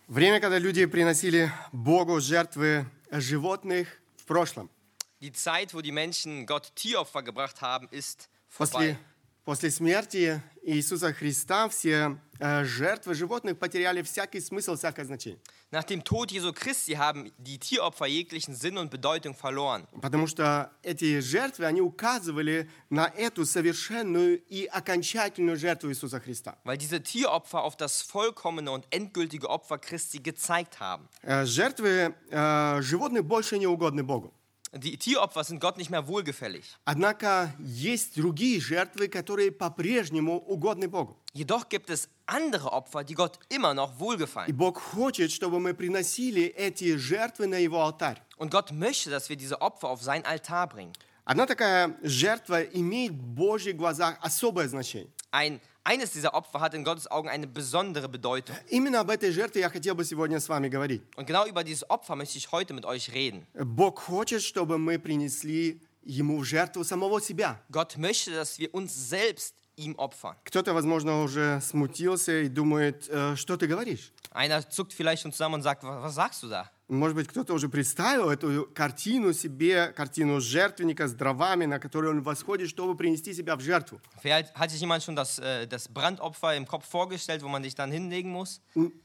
Время, когда люди приносили Богу жертвы животных в прошлом. Die Zeit, wo die Menschen Gott Tieropfer gebracht haben, ist vorbei. После смерти Иисуса Христа все жертвы животных потеряли всякий смысл, всякое значение. Nach dem Tod Jesu Christi haben die Tieropfer jeglichen Sinn und Bedeutung verloren. Потому что эти жертвы, они указывали на эту совершенную и окончательную жертву Иисуса Христа. Weil diese Tieropfer auf das vollkommene und endgültige Opfer Christi gezeigt haben. Жертвы животных больше не угодны Богу. Die Tieropfer sind Gott nicht mehr wohlgefällig. Однако есть другие жертвы, которые по-прежнему угодны Богу. Jedoch gibt es andere Opfer, die Gott immer noch И wohlgefallen. Бог хочет, чтобы мы приносили эти жертвы на Его алтарь. Und Gott möchte, dass wir diese Opfer auf sein Altar bringen. Одна такая жертва имеет в Божьих глазах особое значение. Eines dieser Opfer hat in Gottes Augen eine besondere Bedeutung. Именно об этой жертве я хотел бы сегодня с вами говорить. Und genau über dieses Opfer möchte ich heute mit euch reden. Бог хочет, чтобы мы принесли Ему в жертву самого себя. Gott möchte, dass wir uns selbst ihm opfern. Кто-то, возможно, уже смутился и думает, что ты говоришь. Einer zuckt vielleicht schon zusammen und sagt, was sagst du da? Может быть, кто-то уже представил эту картину себе, картину жертвенника с дровами, на который он восходит, чтобы принести себя в жертву. Vielleicht hat sich jemand schon das Brandopfer im Kopf vorgestellt, wo man sich dann hinlegen muss,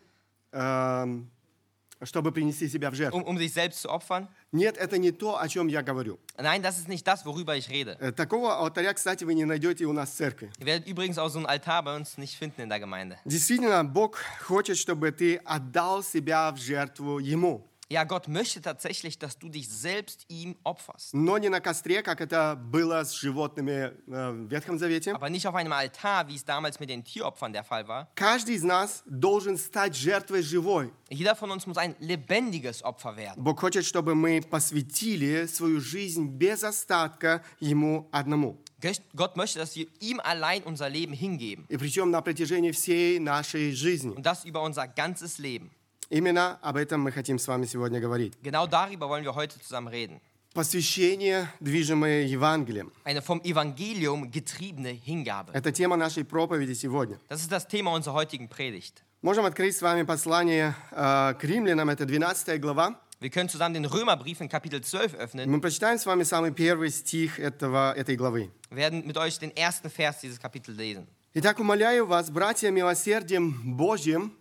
Чтобы принести себя в жертву. um sich selbst zu opfern? Нет, это не то, о чем я говорю. Nein, das ist nicht das, worüber ich rede. Такого алтаря, кстати, вы не найдете у нас в церкви. Ihr werdet übrigens auch so einen Altar bei uns nicht finden in der Gemeinde. Действительно, Бог хочет, чтобы ты отдал себя в жертву Ему. Ja, Gott möchte tatsächlich, dass du dich selbst ihm opferst. Но не на костре, как это было с животными в Ветхом Завете. Aber nicht auf einem Altar, wie es damals mit den Tieropfern der Fall war. Каждый из нас должен стать жертвой живой. Jeder von uns muss ein lebendiges Opfer werden. Бог хочет, чтобы мы посвятили свою жизнь без остатка Ему одному. Gott möchte, dass wir ihm allein unser Leben hingeben. И причем на протяжении всей нашей жизни. Und das über unser ganzes Leben. Именно об этом мы хотим с вами сегодня говорить. Genau darüber wollen wir heute zusammen reden. Посвящение, движимое Евангелием. Eine vom Evangelium getriebene Hingabe. Это тема нашей проповеди сегодня. Das ist das Thema unserer heutigen Predigt. Можем открыть с вами послание к римлянам, это 12 глава. Wir können zusammen den Römerbrief in Kapitel 12 öffnen. Мы прочитаем с вами самый первый стих этой главы. Wir werden mit euch den ersten Vers dieses Kapitels lesen. Итак, умоляю вас, братья, милосердием Божьим,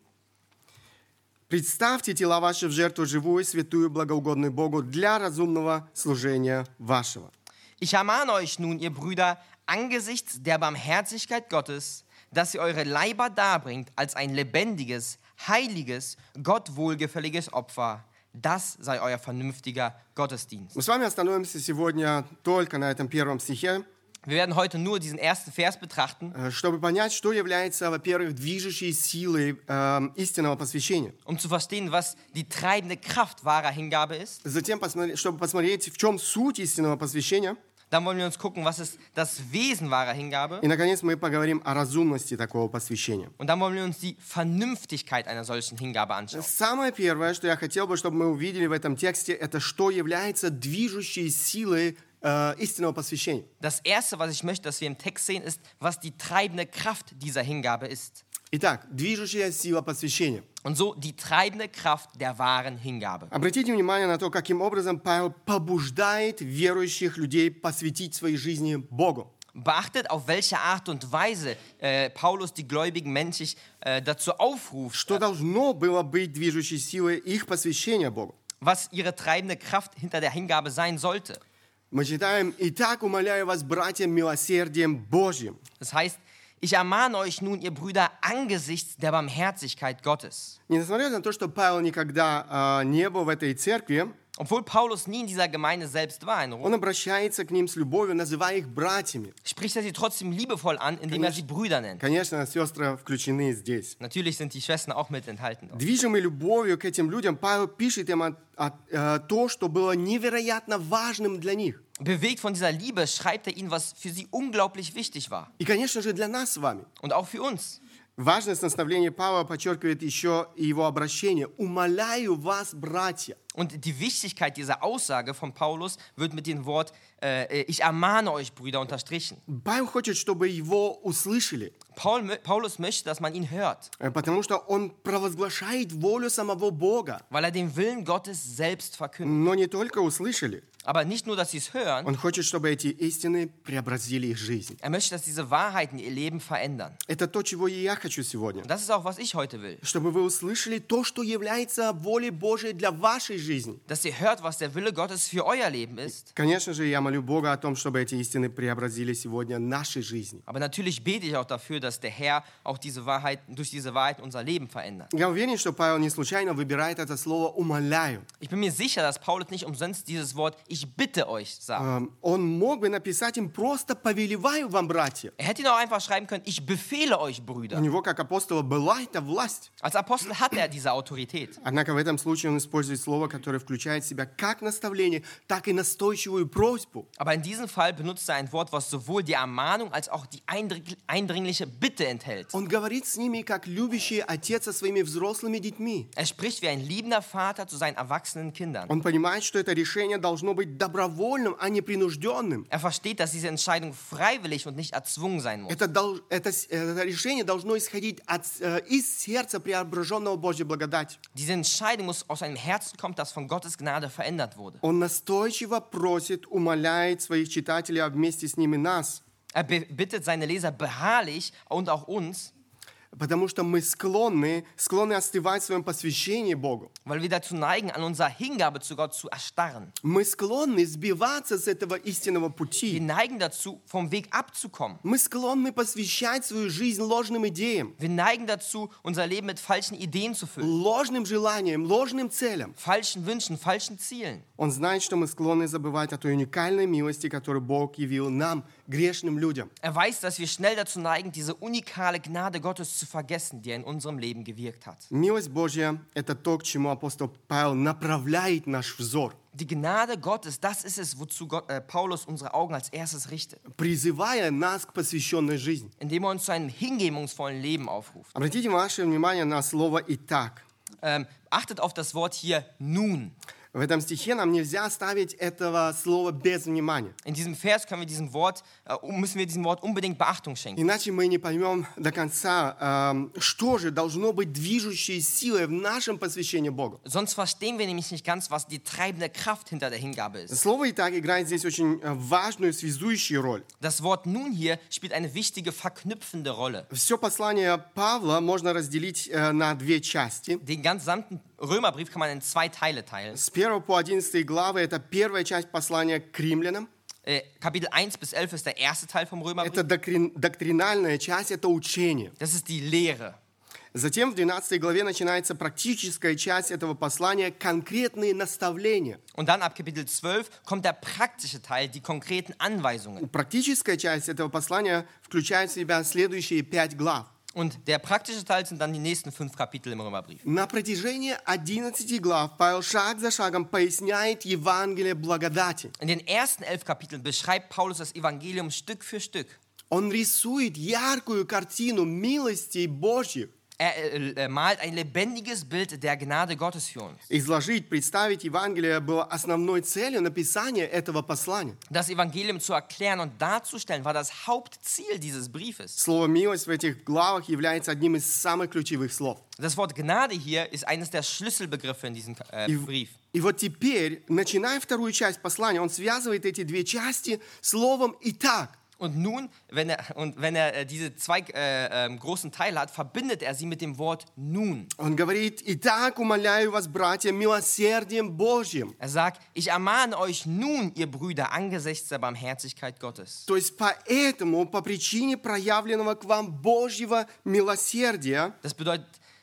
представьте тела ваши в жертву живую, святую, благоугодную Богу для разумного служения вашего. Ich ermahne euch nun, ihr Brüder, angesichts der Barmherzigkeit Gottes, dass ihr eure Leiber darbringt als ein lebendiges, heiliges, Gott wohlgefälliges Opfer. Das sei euer vernünftiger Gottesdienst. Мы с вами остановимся сегодня только на этом первом стихе, Wir werden heute nur diesen ersten Vers betrachten, чтобы понять, что является, во-первых, движущей силой истинного посвящения. zu verstehen, was die treibende Kraft wahrer Hingabe ist. Затем, чтобы посмотреть, в чем суть истинного посвящения. Dann wollen wir uns gucken, was ist das Wesen wahrer Hingabe. И, наконец, мы поговорим о разумности такого посвящения. Und dann wollen wir uns die Vernünftigkeit einer solchen Hingabe anschauen. Самое первое, что я хотел бы, чтобы мы увидели в этом тексте, это что является движущей силой истинного посвящения. Das Erste, was ich möchte, dass wir im Text sehen, ist, was die treibende Kraft dieser Hingabe ist. Итак, движущая сила посвящения. Und so die treibende Kraft der wahren Hingabe. Обратите внимание на то, каким образом Павел побуждает верующих людей посвятить свои жизни Богу. Beachtet, auf welche Art und Weise Paulus die gläubigen Menschen dazu aufruft, Что должно было быть движущей силой их посвящения Богу? was ihre treibende Kraft hinter der Hingabe sein sollte. Мы читаем: «Итак, умоляю вас, братья, милосердием Божьим». Das heißt, ich ermahne euch nun, ihr Brüder, angesichts der Barmherzigkeit Gottes. Несмотря на то, что Павел никогда не был в этой церкви, Obwohl Paulus nie in dieser Gemeinde selbst war in он Rom, обращается к ним с любовью, называя их братьями. spricht er sie trotzdem liebevoll an, indem er sie Brüder nennt. Конечно, сестры включены здесь. Natürlich sind die Schwestern auch mit enthalten. Движимый любовью к этим людям, Павел пишет им то, что было невероятно важным для них. Bewegt von dieser Liebe schreibt er ihnen, was für sie unglaublich wichtig war. И, конечно же, для нас с вами. Und auch für uns. Важность наставления Павла подчеркивает еще и его обращение. «Умоляю вас, братья». Und die Wichtigkeit dieser Aussage von Paulus wird mit dem Wort, ich ermahne euch, Brüder, unterstrichen. Павел хочет, чтобы его услышали, Paulus möchte, dass man ihn hört, потому что он провозглашает волю самого Бога. weil er den Willen Gottes selbst verkündet. Но не только услышали. Aber nicht nur, dass sie es hören, Он хочет, чтобы эти истины преобразили их жизнь. er möchte, dass diese Wahrheiten ihr Leben verändern. Это то, чего и я хочу сегодня. Und das ist auch, was ich heute will. Чтобы вы услышали то, что является волей Божией для вашей жизни. Dass ihr hört, was der Wille Gottes für euer Leben ist. Конечно же, я молю Бога о том, чтобы эти истины преобразили сегодня наши жизни. Aber natürlich bete ich auch dafür, dass der Herr auch durch diese Wahrheit unser Leben verändert. Я уверен, что Павел не случайно выбирает это слово «умоляю». Ich bin mir sicher, dass Paulus nicht umsonst dieses Wort ich bitte euch sagt. Он мог бы написать им просто «повелеваю вам, братья». Er hätte ihn auch einfach schreiben können, ich befehle euch, У Brüder. него, как апостола, была эта власть. Als Apostel hat er diese Autorität. Однако в этом случае он использует слово, которое включает в себя как наставление, так и настойчивую просьбу. Aber in diesem Fall benutzt er ein Wort, was sowohl die Ermahnung als auch die eindringliche Bitte enthält. Он говорит с ними, как любящий отец со своими взрослыми детьми. Er spricht wie ein liebender Vater zu seinen erwachsenen Kindern. Он понимает, что это решение должно быть добровольным, а не принужденным. Er versteht, dass diese Entscheidung freiwillig und nicht erzwungen sein muss. Это решение должно исходить из сердца преображенного Божьей благодатью. Diese Entscheidung muss aus einem Herzen kommen, das von Gottes Gnade verändert wurde. Он настойчиво просит, умоляет своих читателей, а вместе с ними нас. Er bittet seine Leser beharrlich und auch uns, Потому что мы склонны остывать в своем посвящении Богу. weil wir dazu neigen, an unserer Hingabe zu Gott zu erstarren. Мы склонны сбиваться с этого истинного Wir пути. neigen dazu, vom Weg abzukommen. Мы склонны посвящать свою жизнь ложным идеям, Wir neigen dazu, unser Leben mit falschen Ideen zu füllen, ложным желаниям, ложным целям. falschen Wünschen, falschen Zielen. Он знает, что мы склонны забывать о той уникальной милости, которую Бог явил нам, грешным людям. Er weiß, dass wir schnell dazu neigen, diese unikale Gnade Gottes zu vergessen, die er in unserem Leben gewirkt hat. Милость Божья – это то, к чему апостол Павел направляет наш взор, Die Gnade Gottes, das ist es, wozu Paulus unsere Augen als erstes richtet, призывая нас к посвященной жизни. indem er uns zu einem hingebungsvollen Leben aufruft. Обратите ваше внимание на слово «итак». Achtet auf das Wort hier nun. В этом стихе нам нельзя оставить этого слова без внимания. In diesem Vers müssen wir diesem Wort unbedingt Beachtung schenken. Иначе мы не поймем до конца, что же должно быть движущей силой в нашем посвящении Богу. Sonst verstehen wir nämlich nicht ganz, was die treibende Kraft hinter der Hingabe ist. Слово «итак» играет здесь очень важную связующую роль. Das Wort nun hier spielt eine wichtige verknüpfende Rolle. Все послание Павла можно разделить на две части. Den gesamten Römerbrief kann man in 2 Teile teilen. С 1 по 11 главы это первая часть послания к римлянам. Kapitel 1 bis 11 ist der erste Teil vom Römerbrief. Это доктринальная часть, это учение. Das ist die Lehre. Затем в 12 главе начинается практическая часть этого послания, конкретные наставления. Und dann ab Kapitel 12 kommt der praktische Teil, die konkreten Anweisungen. Практическая часть этого послания включает в себя следующие 5 глав. Und der praktische Teil sind dann die nächsten 5 Kapitel im Römerbrief. На протяжении 11 глав Павел шаг за шагом поясняет Евангелие благодати. In den ersten 11 Kapiteln beschreibt Paulus das Evangelium Stück für Stück. Он рисует яркую картину милости Божьих. Er malt ein lebendiges Bild der Gnade Gottes für uns. Изложить, представить Евангелие было основной целью написания этого послания. Das Evangelium zu erklären und darzustellen war das Hauptziel dieses Briefes. Слово «милость» в этих главах является одним из самых ключевых слов. Das Wort Gnade hier ist eines der Schlüsselbegriffe in diesem Brief. И вот теперь, начиная вторую часть послания, он связывает эти две части словом «итак». Und nun, wenn er diese 2 großen Teile hat, verbindet er sie mit dem Wort nun. Он говорит: «Итак, умоляю вас, братья, милосердием Божьим». Er sagt, ich ermahne euch nun, ihr Brüder, angesichts der Barmherzigkeit Gottes. То есть поэтому, по причине проявленного к вам Божьего милосердия, Das bedeutet,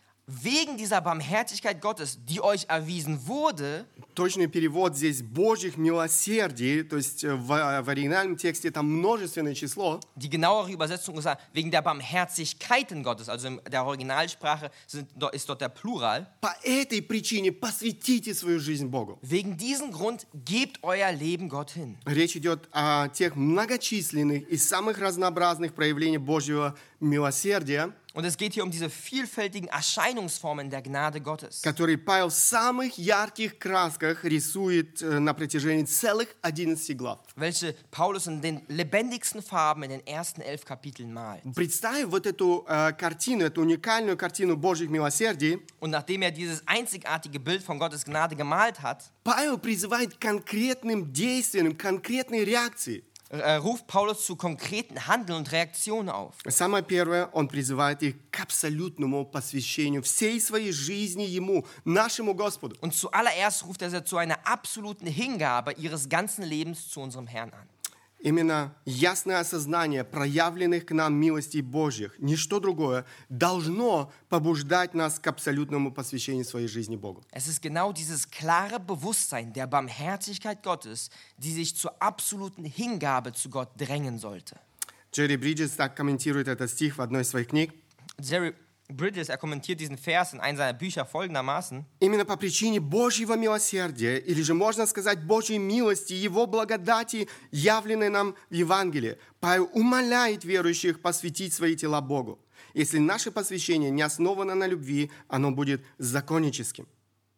wegen dieser Barmherzigkeit Gottes, die euch erwiesen wurde, точный перевод здесь «Божьих милосердий», то есть в оригинальном тексте там множественное число, die genauere Übersetzung ist wegen der Barmherzigkeiten Gottes, also in der Originalsprache ist dort der Plural. по этой причине посвятите свою жизнь Богу. Wegen diesem Grund gebt euer Leben Gott hin. Речь идет о тех многочисленных и самых разнообразных проявлениях Божьего милосердия, Und es geht hier um diese vielfältigen Erscheinungsformen der Gnade Gottes, который Павел в самых ярких красках рисует на протяжении целых 11 глав. welche Paulus in den lebendigsten Farben in den ersten 11 Kapiteln malt. Представив вот эту картину, эту уникальную картину Божьих милосердий, Und nachdem er dieses einzigartige Bild von Gottes Gnade gemalt hat, Павел призывает к конкретным действиям, конкретной реакции. ruft Paulus zu konkreten Handeln und Reaktionen auf. Самое первое, он призывает их к абсолютному посвящению всей своей жизни Ему, нашему Господу. Und zuallererst ruft er sie zu einer absoluten Hingabe ihres ganzen Lebens zu unserem Herrn an. Именно ясное осознание проявленных к нам милостей Божьих, ничто другое, должно побуждать нас к абсолютному посвящению своей жизни Богу. Es ist genau dieses klare Bewusstsein der Barmherzigkeit Gottes, die sich zur absoluten Hingabe zu Gott drängen sollte. Джерри Бриджес так комментирует этот стих в одной из своих книг. Jerry Bridges, er kommentiert diesen Vers in einem seiner Bücher folgendermaßen: Именно по причине Божьего милосердия, или же можно сказать Божьей милости, Его благодати, явленной нам в Евангелии, Павел умоляет верующих посвятить свои тела Богу. Если наше посвящение не основано на любви, оно будет законническим.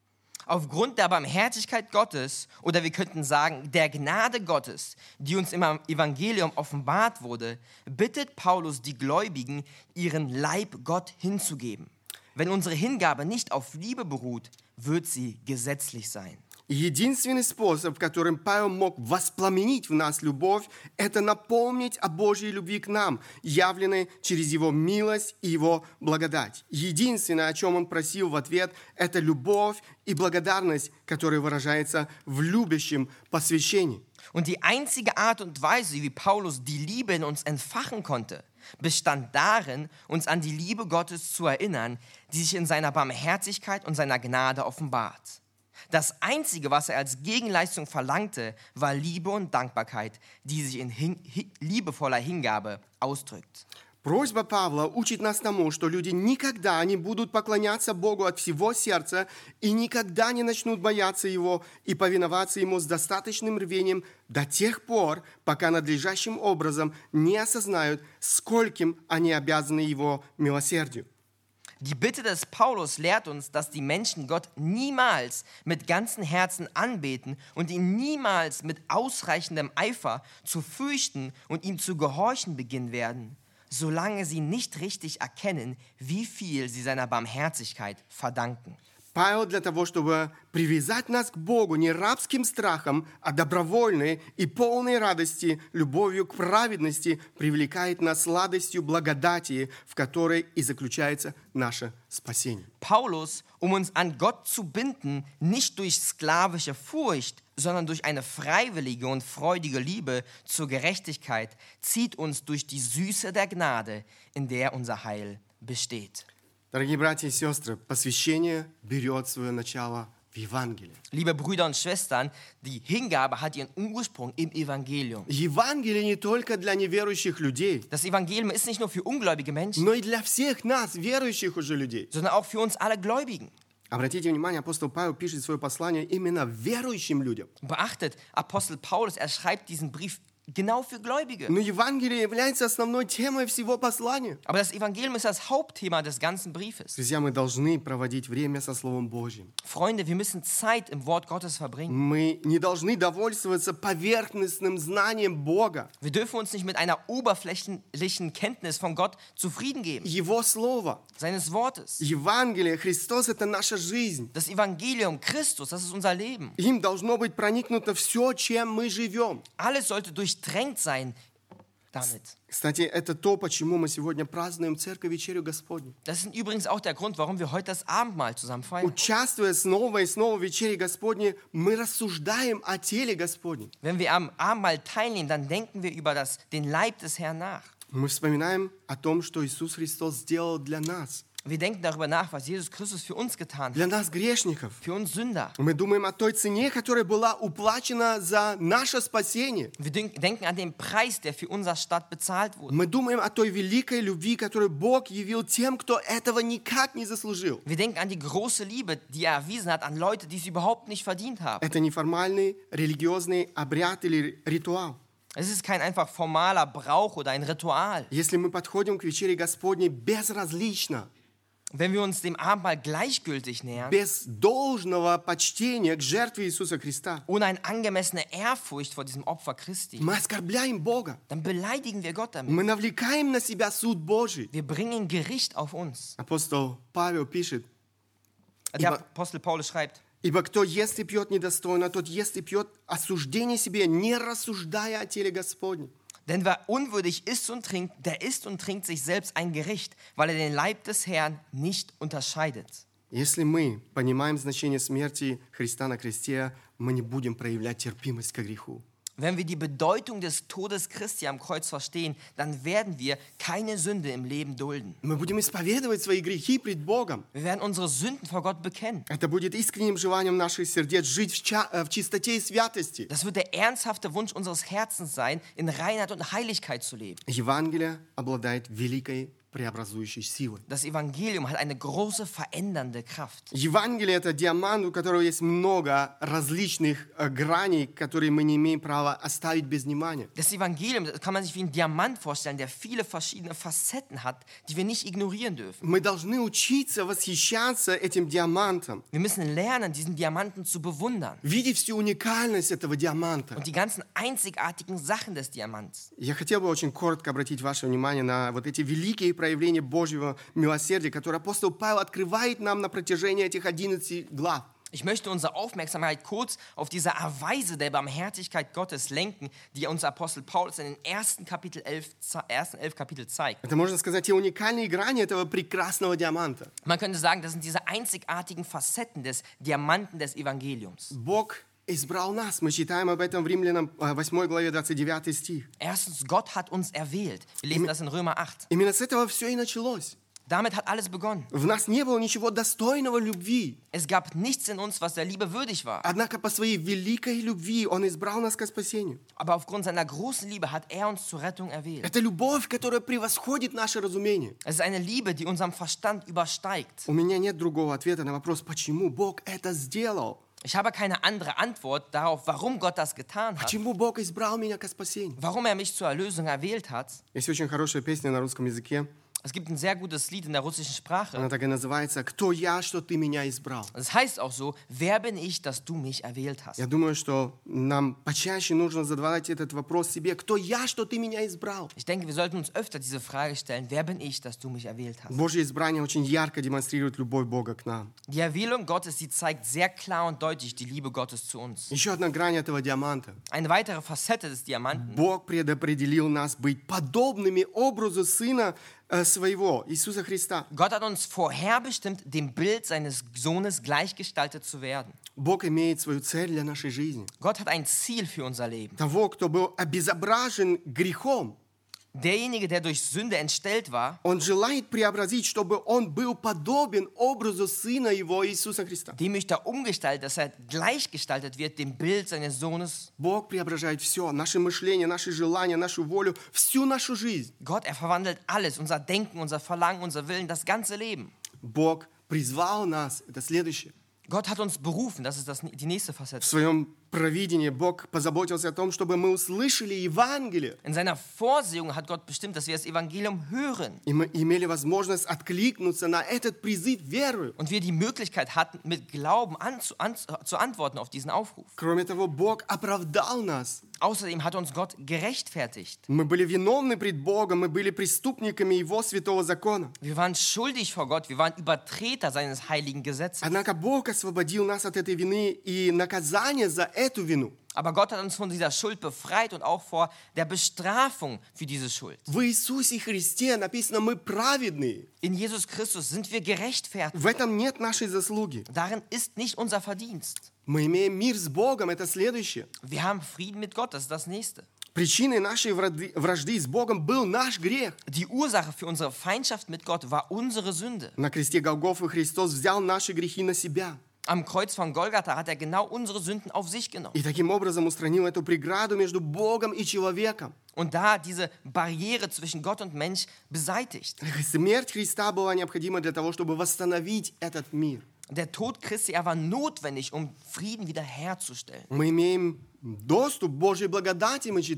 Aufgrund der Barmherzigkeit Gottes, oder wir könnten sagen, der Gnade Gottes, die uns im Evangelium offenbart wurde, bittet Paulus die Gläubigen, ihren Leib Gott hinzugeben. Wenn unsere Hingabe nicht auf Liebe beruht, wird sie gesetzlich sein. Единственный способ, которым Павел мог воспламенить в нас любовь, это напомнить о Божьей любви к нам, явленной через Его милость и Его благодать. Единственное, о чем он просил в ответ, это любовь и благодарность, которая выражается в любящем посвящении. Und die einzige Art und Weise, wie Paulus die Liebe in uns entfachen konnte, bestand darin, uns an die Liebe Gottes zu erinnern, die sich in seiner Barmherzigkeit und seiner Gnade offenbart. Das Einzige, was er als Gegenleistung verlangte, war Liebe und Dankbarkeit, die sich in liebevoller Hingabe ausdrückt. Просьба Павла учит нас тому, что люди никогда не будут поклоняться Богу от всего сердца и никогда не начнут бояться Его и повиноваться Ему с достаточным рвением до тех пор, пока надлежащим образом не осознают, скольким они обязаны Его милосердию. Die Bitte des Paulus lehrt uns, dass die Menschen Gott niemals mit ganzem Herzen anbeten und ihn niemals mit ausreichendem Eifer zu fürchten und ihm zu gehorchen beginnen werden, solange sie nicht richtig erkennen, wie viel sie seiner Barmherzigkeit verdanken. Павел для того, чтобы привязать нас к Богу не рабским страхом, а добровольной и полной радости, любовью к праведности, привлекает нас сладостью благодати, в которой и заключается наше спасение. Paulus, uns an Gott zu binden, nicht durch sklavische Furcht, sondern durch eine freiwillige und freudige Liebe zur Gerechtigkeit, zieht uns durch die Süße der Gnade, in der unser Heil besteht. Дорогие братья и сестры, посвящение берет свое начало в Евангелии. Liebe Brüder und Schwestern, die Hingabe hat ihren Ursprung im Evangelium. Евангелие не только для неверующих людей, Das Evangelium ist nicht nur für ungläubige Menschen, но и для всех нас, верующих уже людей. sondern auch für uns alle Gläubigen. Обратите внимание, апостол Павел пишет свое послание именно верующим людям. Beachtet, Apostel Paulus, er schreibt diesen Brief genau für Gläubige. Но Евангелие является основной темой всего послания. Aber das Evangelium ist das Hauptthema des ganzen Briefes. Друзья, мы должны проводить время со Словом Божьим. Freunde, wir müssen Zeit im Wort Gottes verbringen. Мы не должны довольствоваться поверхностным знанием Бога, Wir dürfen uns nicht mit einer oberflächlichen Kenntnis von Gott zufrieden geben, Его Слова. seines Wortes. Евангелие, Христос – это наша жизнь. Das Evangelium, Christus, das ist unser Leben. Им должно быть проникнуто все, чем мы живем. Alles sollte durchdrängt sein damit. Кстати, это то, почему мы сегодня празднуем Церковь Вечерю Господню. Das ist übrigens auch der Grund, warum wir heute das Abendmahl zusammen feiern. Участвуя снова и снова в Вечере Господней, мы рассуждаем о теле Господнем. Wenn wir am Abendmahl teilnehmen, dann denken wir über den Leib des Herrn nach. Мы вспоминаем о том, что Иисус Христос сделал для нас, Wir denken darüber nach, was Jesus Christus für uns getan hat, для нас грешников. für uns Sünder. Мы думаем о той цене, которая была уплачена за наше спасение. Wir denken an den Preis, der für unser Stadt bezahlt wurde. Мы думаем о той великой любви, которую Бог явил тем, кто этого никак не заслужил. Wir denken an die große Liebe, die er erwiesen hat an Leute, die es überhaupt nicht verdient haben. Это не формальный религиозный обряд или ритуал. Es ist kein einfach formaler Brauch oder ein Ritual. если мы подходим к вечере Господней безразлично, Wenn wir uns dem Abendmahl gleichgültig nähern, без должного почтения к жертве Иисуса Христа, ohne eine angemessene Ehrfurcht vor diesem Opfer Christi, мы оскорбляем Бога. dann beleidigen wir Gott damit. Мы навлекаем на себя суд Божий. Wir bringen Gericht auf uns. Апостол Павел пишет, Der Apostel Paulus schreibt, «Ибо кто ест и пьет недостойно, тот ест и пьет осуждение себе, не рассуждая о теле Господнем». denn wer unwürdig isst und trinkt, der isst und trinkt sich selbst ein Gericht, weil er den Leib des Herrn nicht unterscheidet. Если мы понимаем значение смерти Христа на кресте, мы не будем проявлять терпимость к греху. Wenn wir die Bedeutung des Todes Christi am Kreuz verstehen, dann werden wir keine Sünde im Leben dulden. Мы будем исповедовать свои грехи пред Богом. Wir werden unsere Sünden vor Gott bekennen. Это будет искренним желанием наших сердец жить в чистоте и святости. Das wird der ernsthafte Wunsch unseres Herzens sein, in Reinheit und Heiligkeit zu leben. Евангелие обладает великой преобразующей силой. Das Evangelium hat eine große verändernde Kraft. Евангелие – это диамант, у которого есть много различных граней, которые мы не имеем права оставить без внимания. Das Evangelium, das kann man sich wie ein Diamant vorstellen, der viele verschiedene Facetten hat, die wir nicht ignorieren dürfen. Мы должны учиться восхищаться этим диамантом, Wir müssen lernen, diesen Diamanten zu bewundern видеть всю уникальность этого диаманта. und die ganzen einzigartigen Sachen des Diamants. Я хотел бы очень коротко обратить ваше внимание на вот эти великие проявления Божьего милосердия, которые апостол Павел открывает нам на протяжении этих 11 глав. Ich möchte unsere Aufmerksamkeit kurz auf diese Erweise der Barmherzigkeit Gottes lenken, die uns Apostel Paulus in den ersten 11 Kapitel zeigt. Это, можно сказать, те уникальные грани этого прекрасного диаманта. Man könnte sagen, das sind diese einzigartigen Facetten des Diamanten des Evangeliums. Бог избрал нас. Мы читаем об этом в Римлянам 8 главе 29 стих. Erstens, Gott hat uns erwählt. Wir lesen das in Römer 8. Именно с этого все и началось. Damit hat alles begonnen. В нас не было ничего достойного любви. Es gab nichts in uns, was der Liebe würdig war. Однако по своей великой любви Он избрал нас ко спасению. Aber aufgrund seiner großen Liebe hat er uns zur Rettung erwählt. Это любовь, которая превосходит наше разумение. Es ist eine Liebe, die unserem Verstand übersteigt. У меня нет другого ответа на вопрос, почему Бог это сделал. Ich habe keine andere Antwort darauf, warum Gott das getan hat. Почему Бог избрал меня ко спасению? Warum er mich zur Erlösung erwählt hat. Есть очень хорошая песня на русском языке. Es gibt ein sehr gutes Lied in der russischen Sprache. Она так и называется «Кто я, что ты меня избрал?». Es heißt auch so, wer bin ich, dass du mich erwählt hast? Я думаю, что нам почаще нужно задавать этот вопрос себе. «Кто я, что ты меня избрал?». Ich denke, wir sollten uns öfter diese Frage stellen, wer bin ich, dass du mich erwählt hast? Божье избрание очень ярко демонстрирует любовь Бога к нам. Die Erwählung Gottes, die zeigt sehr klar und deutlich die Liebe Gottes zu uns. Еще одна грань этого диаманта. Eine weitere Facette des Diamanten. Бог предопределил нас быть подобными образу Сына своего, Иисуса Христа. Gott hat uns vorherbestimmt, dem Bild seines Sohnes gleichgestaltet zu werden. Бог имеет свою цель для нашей жизни. Gott hat ein Ziel für unser Leben. Того, кто был обезображен грехом, Derjenige, der durch Sünde entstellt war, Он желает преобразить, чтобы он был подобен образу Сына Его, Иисуса Христа. dem möchte er umgestaltet, dass er gleichgestaltet wird, dem Bild seines Sohnes. Бог преображает все, наше мышление, наши желания, нашу волю, всю нашу жизнь. Gott, er verwandelt alles, unser Denken, unser Verlangen, unser Willen, das ganze Leben. Бог призвал нас, это следующее. Gott hat uns berufen, das ist die nächste В Facette. своем провидении Бог позаботился о том, чтобы мы услышали Евангелие, In seiner Vorsehung hat Gott bestimmt, dass wir das Evangelium hören и мы имели возможность откликнуться на этот призыв верою. und wir die Möglichkeit hatten, mit Glauben zu antworten auf diesen Aufruf. Кроме того, Бог оправдал нас. Außerdem hat uns Gott gerechtfertigt. Мы были виновны пред Богом, мы были преступниками Его святого закона. Wir waren schuldig vor Gott, wir waren Übertreter seines heiligen Gesetzes. Однако Бог освободил нас от этой вины и наказания за эту вину. Aber Gott hat uns von dieser Schuld befreit und auch vor der Bestrafung für diese Schuld. В Иисусе Христе написано, мы праведные. In Jesus Christus sind wir gerechtfertigt. В этом нет нашей заслуги. Darin ist nicht unser Verdienst. Мы имеем мир с Богом, это следующее. Wir haben Frieden mit Gott, das ist das Nächste. Причиной нашей вражды с Богом был наш грех. Die Ursache für unsere Feindschaft mit Gott war unsere Sünde. На кресте Голгофы Христос взял наши грехи на себя. Am Kreuz von Golgatha hat er genau unsere Sünden auf sich genommen. И таким образом устранил эту преграду между Богом и человеком. Und da diese Barriere zwischen Gott und Mensch beseitigt. Смерть Христа была необходима для того, чтобы восстановить этот мир. Der Tod Christi, er war notwendig, um Frieden wiederherzustellen. Мы имеем доступ к Божьей благодати, мы читаем.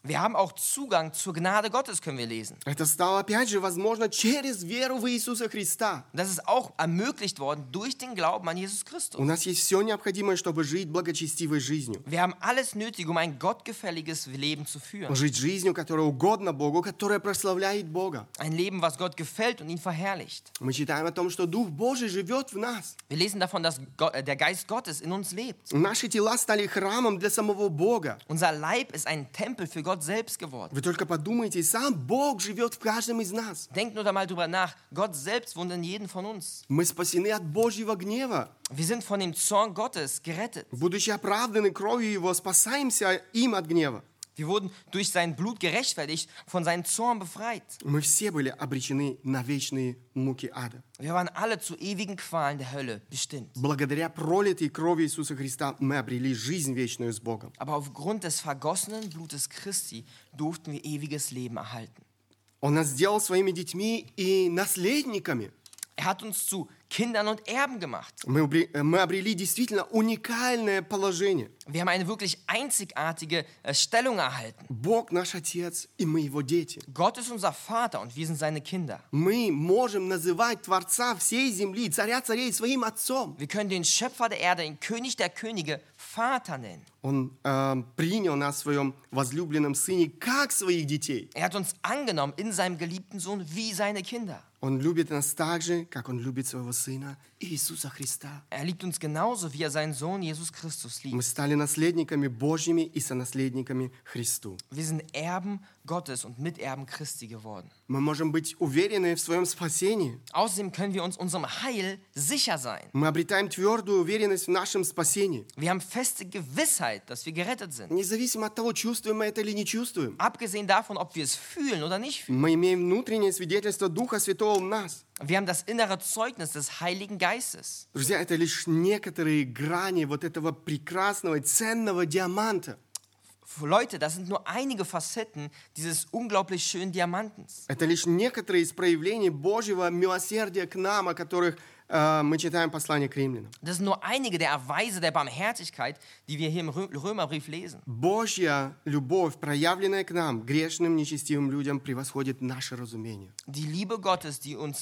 Wir haben auch Zugang zur Gnade Gottes, können wir lesen. Это стало, опять же, возможно через веру в Иисуса Христа. Das ist auch ermöglicht worden durch den Glauben an Jesus Christus. У нас есть все необходимое, чтобы жить благочестивой жизнью. Wir haben alles nötig, um ein gottgefälliges Leben zu führen. Жить жизнью, которая угодна Богу, которая прославляет Бога. Ein Leben, was Gott gefällt und ihn verherrlicht. Мы читаем о том, что Дух Божий живет в нас. Wir lesen davon, dass der Geist Gottes in uns lebt. Наши тела стали храмом для самого Бога. Unser Leib ist ein Tempel für Gott selbst geworden. Вы только подумайте, сам Бог живет в каждом из нас. Denkt nur einmal drüber nach. Gott selbst wohnt in jedem von uns. Мы спасены от Божьего гнева. Wir sind von dem Zorn Gottes gerettet. Будучи оправданы кровью Его, спасаемся им от гнева. Wir wurden durch sein Blut gerechtfertigt, von seinem Zorn befreit. Мы все были обречены на вечные муки ада. Wir waren alle zu ewigen Qualen der Hölle bestimmt. Благодаря пролитой крови Иисуса Христа мы обрели жизнь вечную с Богом. Aber aufgrund des vergossenen Blutes Christi durften wir ewiges Leben erhalten. Он нас сделал своими детьми и наследниками. Er hat uns zu Kindern und Erben gemacht. Мы обрели действительно уникальное положение. Wir haben eine wirklich einzigartige Stellung erhalten. Бог наш Отец, и мы Его дети. Gott ist unser Vater und wir sind seine Kinder. Мы можем называть Творца всей земли, Царя царей, своим Отцом. Wir können den Schöpfer der Erde, den König der Könige, Vater nennen. Он принял нас в своем возлюбленном Сыне как своих детей. Er hat uns angenommen in seinem geliebten Sohn wie seine Kinder. Он любит нас так же, как Он любит своего Сына Иисуса Христа. Er liebt uns genauso, wie er seinen Sohn Jesus Christus Мы liebt. стали наследниками Божьими и сонаследниками Христу. Wir sind Erben Gottes und Miterben Christi geworden. Мы можем быть уверены в своем спасении. Außerdem können wir uns unserem Heil sicher sein. Мы обретаем твердую уверенность в нашем спасении. Wir haben feste Gewissheit, dass wir gerettet sind. Независимо от того, чувствуем мы это или не чувствуем. Abgesehen davon, ob wir es fühlen oder nicht fühlen. Мы имеем внутреннее свидетельство Духа Святого в нас. Wir haben das innere Zeugnis des Heiligen Geistes. Друзья, это лишь некоторые грани вот этого прекрасного, ценного диаманта. Leute, das sind nur einige Facetten dieses unglaublich schönen Diamantens. Это лишь некоторые из проявлений Божьего милосердия к нам, о которых мы читаем послание к римлянам. Das sind nur einige der Erweise der Barmherzigkeit, die wir hier im Römerbrief lesen. Божья любовь, проявленная к нам, грешным, нечестивым людям, превосходит наше разумение. Die Liebe Gottes,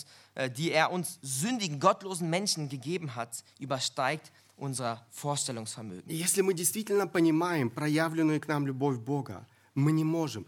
die er uns sündigen, gottlosen Menschen gegeben hat, übersteigt unser Vorstellungsvermögen. И если мы действительно понимаем проявленную к нам любовь Бога, мы не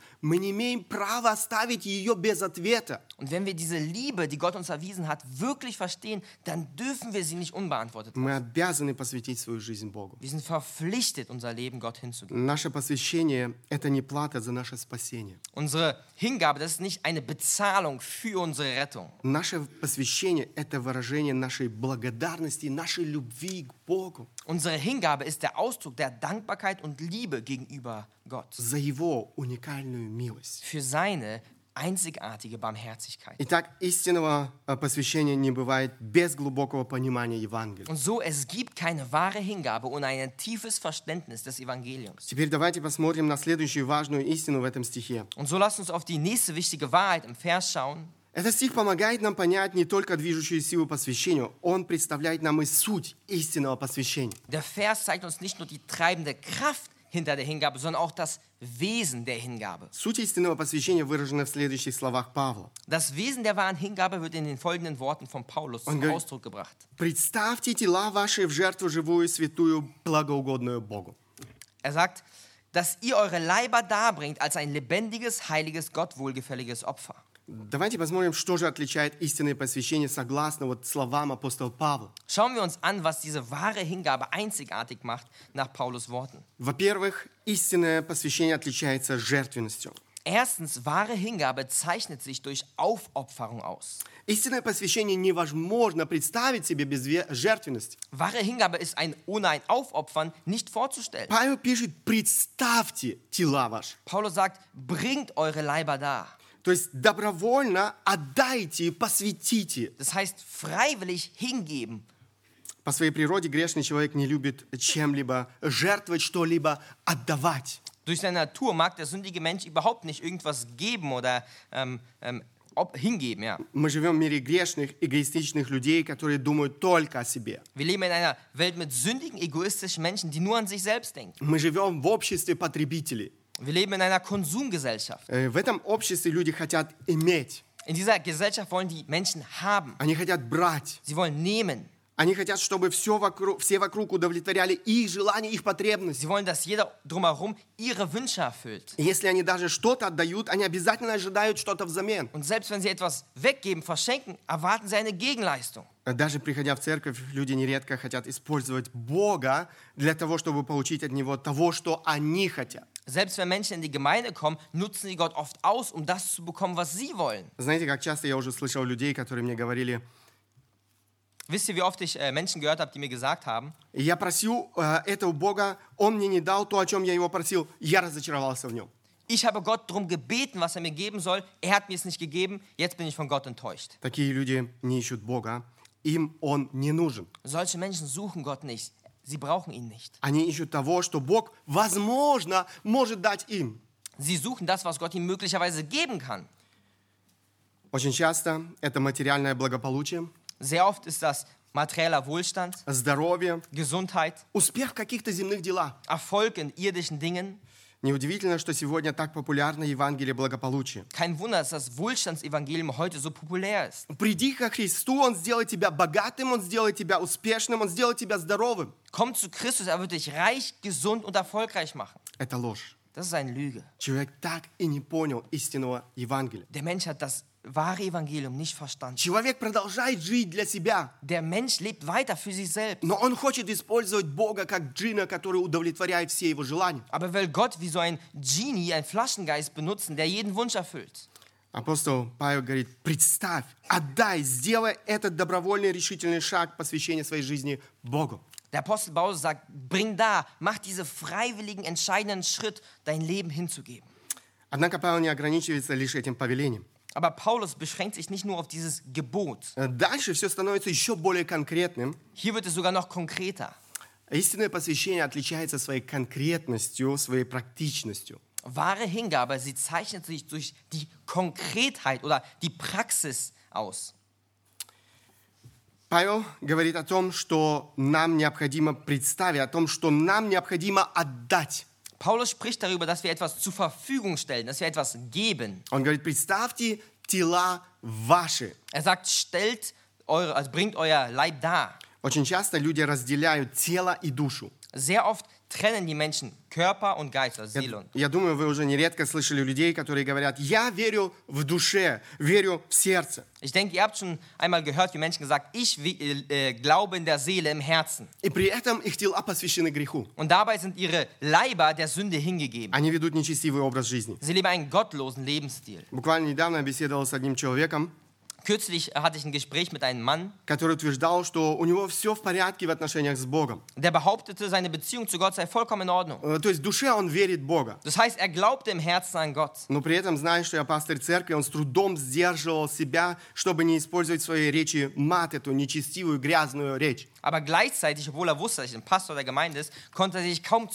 имеем права оставить ее без ответа. Und wenn wir diese Liebe, die Gott uns erwiesen hat, wirklich verstehen, dann dürfen wir sie nicht unbeantwortet Мы lassen. обязаны посвятить свою жизнь Богу. Wir sind verpflichtet, unser Leben Gott hinzugeben. Наше посвящение – это не плата за наше спасение. Unsere Hingabe, das ist nicht eine Bezahlung für unsere Rettung. Наше посвящение – это выражение нашей благодарности, нашей любви к Богу Unsere Hingabe ist der Ausdruck der Dankbarkeit und Liebe gegenüber Gott. за Его уникальную милость. Für seine einzigartige Barmherzigkeit. Итак, истинного посвящения не бывает без глубокого понимания Евангелия. Und so, es gibt keine wahre Hingabe ohne ein tiefes Verständnis des Evangeliums. Теперь давайте посмотрим на следующую важную истину в этом стихе. Und so lasst uns auf die nächste wichtige Wahrheit im Vers schauen. Этот стих помогает нам понять не только движущую силу посвящению, он представляет нам и суть истинного посвящения. Der Vers zeigt uns nicht nur die treibende Kraft hinter der Hingabe, sondern auch das Wesen der Hingabe. Суть истинного посвящения выражена в следующих словах Павла. Das Wesen der wahren Hingabe wird in den folgenden Worten von Paulus zum говорит, Ausdruck gebracht. «Представьте тела ваши в жертву живую, святую, благоугодную Богу». Er sagt, dass ihr eure Leiber darbringt als ein lebendiges, heiliges, Gott wohlgefälliges Opfer. Давайте посмотрим, что же отличает истинное посвящение согласно вот словам апостола Павла. Schauen wir uns an, was diese wahre Hingabe einzigartig macht nach Paulus Worten. Во-первых, истинное посвящение отличается жертвенностью. Erstens, wahre Hingabe zeichnet sich durch Aufopferung aus. Истинное посвящение невозможно представить себе без жертвенности. Wahre Hingabe ist ohne ein Aufopfern nicht vorzustellen. Павел пишет, представьте тела ваши. Paulus sagt, bringt eure Leiber dar. То есть добровольно отдайте, посвятите. Das heißt, freiwillig hingeben. По своей природе грешный человек не любит чем-либо жертвовать, что-либо отдавать. Durch seine Natur mag der sündige Mensch überhaupt nicht irgendwas geben oder hingeben. Ja. Мы живем в мире грешных, эгоистичных людей, которые думают только о себе. Wir leben in einer Welt mit sündigen, egoistischen Menschen, die nur an sich selbst denken. Мы живем в обществе потребителей. Wir leben in einer Konsumgesellschaft. В этом обществе люди хотят иметь. In dieser Gesellschaft wollen die Menschen haben. Они хотят брать. Sie wollen nehmen. Они хотят, чтобы все вокруг удовлетворяли их желания, их потребности. Sie wollen, dass jeder drumherum ihre Wünsche erfüllt. И если они даже что-то отдают, они обязательно ожидают что-то взамен. Und selbst wenn sie etwas weggeben, verschenken, erwarten sie eine Gegenleistung. Даже приходя в церковь, люди нередко хотят использовать Бога для того, чтобы получить от Него того, что они хотят. Selbst wenn Menschen in die Gemeinde kommen, nutzen sie Gott oft aus, um das zu bekommen, was sie wollen. Знаете, как часто я уже слышал людей, которые мне говорили: Wisst ihr, wie oft ich Menschen gehört habe, die mir gesagt haben, я просил этого Бога, Он мне не дал то, о чем я Его просил, я разочаровался в Нем. ich habe Gott darum gebeten, was er mir geben soll, er hat mir es nicht gegeben, jetzt bin ich von Gott enttäuscht. Такие люди не ищут Бога, им Он не нужен. Solche Menschen suchen Gott nicht, sie brauchen ihn nicht. Они ищут того, что Бог, возможно, может дать им. Sie suchen das, was Gott ihnen möglicherweise geben kann. Очень часто это материальное благополучие, Sehr oft ist das materieller Wohlstand, здоровье, Gesundheit, успех в каких-то земных делах. Erfolg in irdischen Dingen. Неудивительно, что сегодня так популярно Евангелие благополучия. Kein Wunder, dass das Wohlstandsevangelium heute so populär ist. Приди ко Христу, Он сделает тебя богатым, Он сделает тебя успешным, Он сделает тебя здоровым. Komm zu Christus, er wird dich reich, gesund und erfolgreich machen. Это ложь. Das ist eine Lüge. Человек так и не понял истинного Евангелия. Der Mensch hat das wahre Evangelium nicht verstanden. Человек продолжает жить для себя, Der Mensch lebt weiter für sich selbst. но он хочет использовать Бога как джина, который удовлетворяет все его желания. Aber will Gott wie so ein Genie, ein Flaschengeist benutzen, der jeden Wunsch erfüllt. Апостол Павел говорит: представь, отдай, сделай этот добровольный решительный шаг посвящения своей жизни Богу. Der Apostel Paulus sagt, mach diesen freiwilligen, entscheidenden Schritt, dein Leben hinzugeben. Однако Павел не ограничивается лишь этим повелением. Aber Paulus beschränkt sich nicht nur auf dieses Gebot. Дальше все становится еще более конкретным. Hier wird es sogar noch konkreter. Истинное посвящение отличается своей конкретностью, своей практичностью. Wahre Hingabe, sie zeichnet sich durch die Konkretheit oder die Praxis aus. Павел говорит о том, что нам необходимо представить, о том, что нам необходимо отдать. Paulus spricht darüber, dass wir etwas zur Verfügung stellen, dass wir etwas geben. Он говорит: представьте тела ваши. Er sagt, bringt euer Leib dar. Очень часто люди разделяют тело и душу. Sehr oft trennen die Menschen Körper und Geist, also Seele und. Я думаю, вы уже нередко слышали людей, которые говорят: я верю в душе, верю в сердце. Ich denke, ihr habt schon einmal gehört, wie Menschen gesagt, ich glaube in der Seele, im Herzen. И при этом их тела посвящены греху. Und dabei sind ihre Leiber der Sünde hingegeben. Они ведут нечестивый образ жизни. Sie leben einen gottlosen Lebensstil. Буквально недавно я беседовал с одним человеком, Kürzlich hatte ich ein Gespräch mit einem Mann, который утверждал, что у него все в порядке в отношениях с Богом. der behauptete, seine Beziehung zu Gott sei vollkommen in Ordnung. То есть в душе он верит в Бога. Das heißt, er glaubte im Herzen an Gott. Но при этом, зная, что я пастырь церкви, он с трудом сдерживал себя, чтобы не использовать в своей речи мат, эту нечестивую, грязную речь. Aber gleichzeitig, obwohl er wusste, dass er ein Pastor der Gemeinde ist, konnte er sich kaum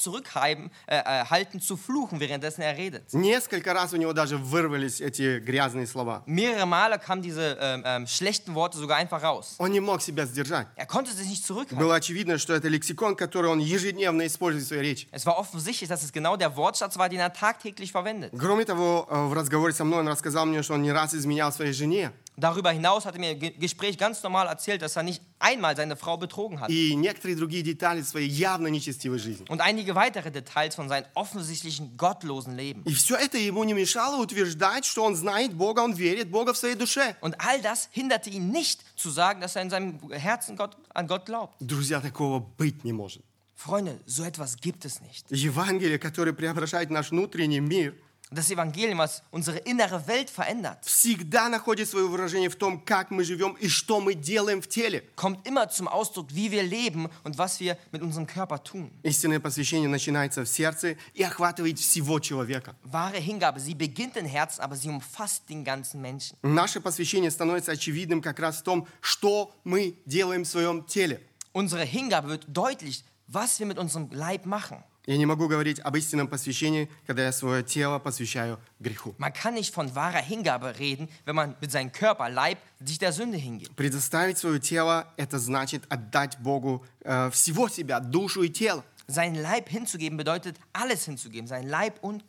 halten zu fluchen, währenddessen er redet. Несколько раз у него даже вырвались эти грязные слова. Mehrere Male kamen diese schlechten Worte sogar einfach raus. Он не мог себя сдержать. Er konnte sich nicht zurückhalten. Было очевидно, что это лексикон, который он ежедневно использует в своей речи. Es war offensichtlich, dass es genau der Wortschatz war, den er tagtäglich verwendet. Кроме того, в разговоре со мной он рассказал мне, что он не раз изменял своей жене. Darüber hinaus hat er mir im Gespräch ganz normal erzählt, dass er nicht einmal seine Frau betrogen hat. И некоторые другие детали своей явно нечестивой жизни. Und einige weitere Details von seinem offensichtlichen gottlosen Leben. И все это ему не мешало утверждать, что он знает Бога, он верит в Бога в своей душе. Und all das hinderte ihn nicht zu sagen, dass er in seinem Herzen an Gott glaubt. Друзья, такого быть не может. Freunde, so etwas gibt es nicht. Евангелие, которое преображает наш внутренний мир, Das Evangelium, was unsere innere Welt verändert, всегда находит свое выражение в том, как мы живем и что мы делаем в теле. kommt immer zum Ausdruck, wie wir leben und was wir mit unserem Körper tun. Истинное посвящение начинается в сердце и охватывает всего человека. Wahre Hingabe, sie beginnt im Herzen, aber sie umfasst den ganzen Menschen. Наше посвящение становится очевидным как раз в том, что мы делаем в своем теле. Unsere Hingabe wird deutlich, was wir mit unserem Leib machen. Я не могу говорить об истинном посвящении, когда я свое тело посвящаю греху. Man kann nicht von wahrer Hingabe reden, wenn man mit seinem Körper, Leib, sich der Sünde hingibt. Предоставить свое тело – это значит отдать Богу всего себя, душу и тело. Sein Leib hinzugeben bedeutet, alles hinzugeben. Sein Leib und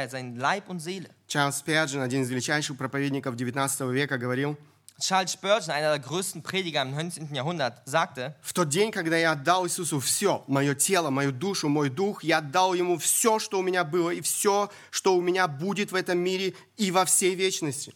Seele. Чарльз Спurgeon, один из величайших проповедников XIX века, говорил: Charles Spurgeon, einer der größten Prediger im 19. Jahrhundert, sagte: в тот день, когда я отдал Иисусу все, мое тело, мою душу, мой дух, я отдал Ему все, что у меня было, и все, что у меня будет в этом мире и во всей вечности.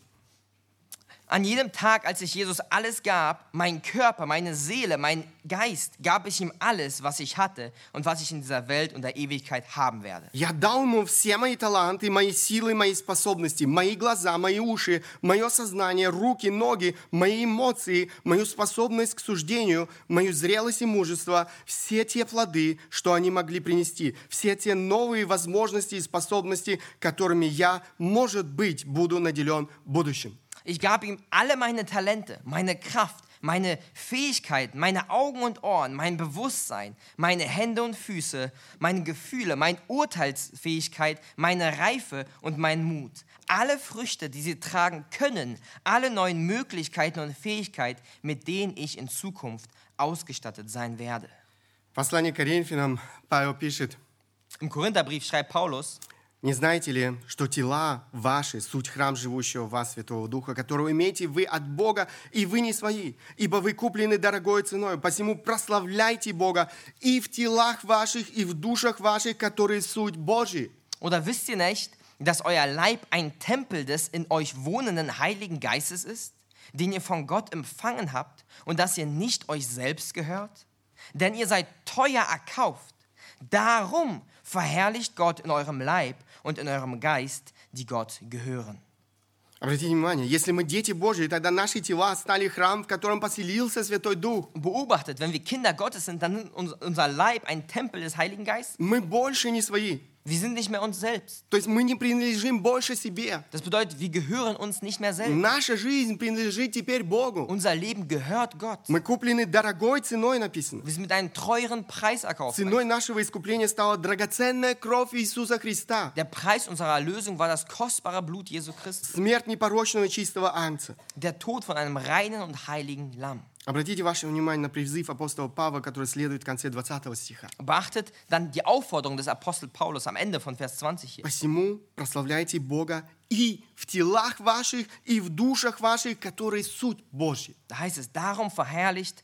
An jedem Tag, als ich Jesus alles gab, mein Körper, meine Seele, mein Geist, gab ich ihm alles, was ich hatte und was ich in dieser Welt und der Ewigkeit haben werde. Я дал Ему все мои таланты, мои силы, мои способности, мои глаза, мои уши, мое сознание, руки, ноги, мои эмоции, мою способность к суждению, мою зрелость и мужество, все те плоды, что они могли принести, все те новые возможности и способности, которыми я, может быть, буду наделен в будущем. Ich gab ihm alle meine Talente, meine Kraft, meine Fähigkeiten, meine Augen und Ohren, mein Bewusstsein, meine Hände und Füße, meine Gefühle, meine Urteilsfähigkeit, meine Reife und meinen Mut. Alle Früchte, die sie tragen können, alle neuen Möglichkeiten und Fähigkeiten, mit denen ich in Zukunft ausgestattet sein werde. В послании к Коринфянам Павел пишет: Im Korintherbrief schreibt Paulus: «Не знаете ли, что тела ваши — суть храм живущего в вас Святого Духа, которого имеете вы от Бога, и вы не свои, ибо вы куплены дорогой ценой, посему прославляйте Бога и в телах ваших, и в душах ваших, которые суть Божьи». Oder wisst ihr nicht, dass euer Leib ein Tempel des in euch wohnenden Heiligen Geistes ist, den ihr von Gott empfangen habt und dass ihr nicht euch selbst gehört? Denn ihr seid teuer erkauft. Darum verherrlicht Gott in eurem Leib und in eurem Geist, die Gott gehören. Обратите внимание, если мы дети Божьи, тогда наши тела стали храм, в котором поселился Святой Дух. Beobachtet, wenn wir Kinder Gottes sind, dann ist unser Leib ein Tempel des Heiligen Geistes. Мы больше не свои. Wir sind nicht mehr uns selbst. То есть мы не принадлежим больше себе. Das bedeutet, wir gehören uns nicht mehr selbst. Наша жизнь принадлежит теперь Богу. Unser Leben gehört Gott. Мы куплены дорогой ценой, написано. Wir sind mit einem teuren Preis erkauft. Ценой нашего искупления стала драгоценная кровь Иисуса Христа. Der Preis unserer Erlösung war das kostbare Blut Jesu Christi. Смерть непорочного чистого агнца. Der Tod von einem reinen und heiligen Lamm. Обратите ваше внимание на призыв апостола Павла, который следует в конце 20 стиха. Beachtet dann die Aufforderung des Apostel Paulus am Ende von Vers 20 hier. «Посему прославляйте Бога и в телах ваших, и в душах ваших, которые суть Божьи». Da heißt es, darum verherrlicht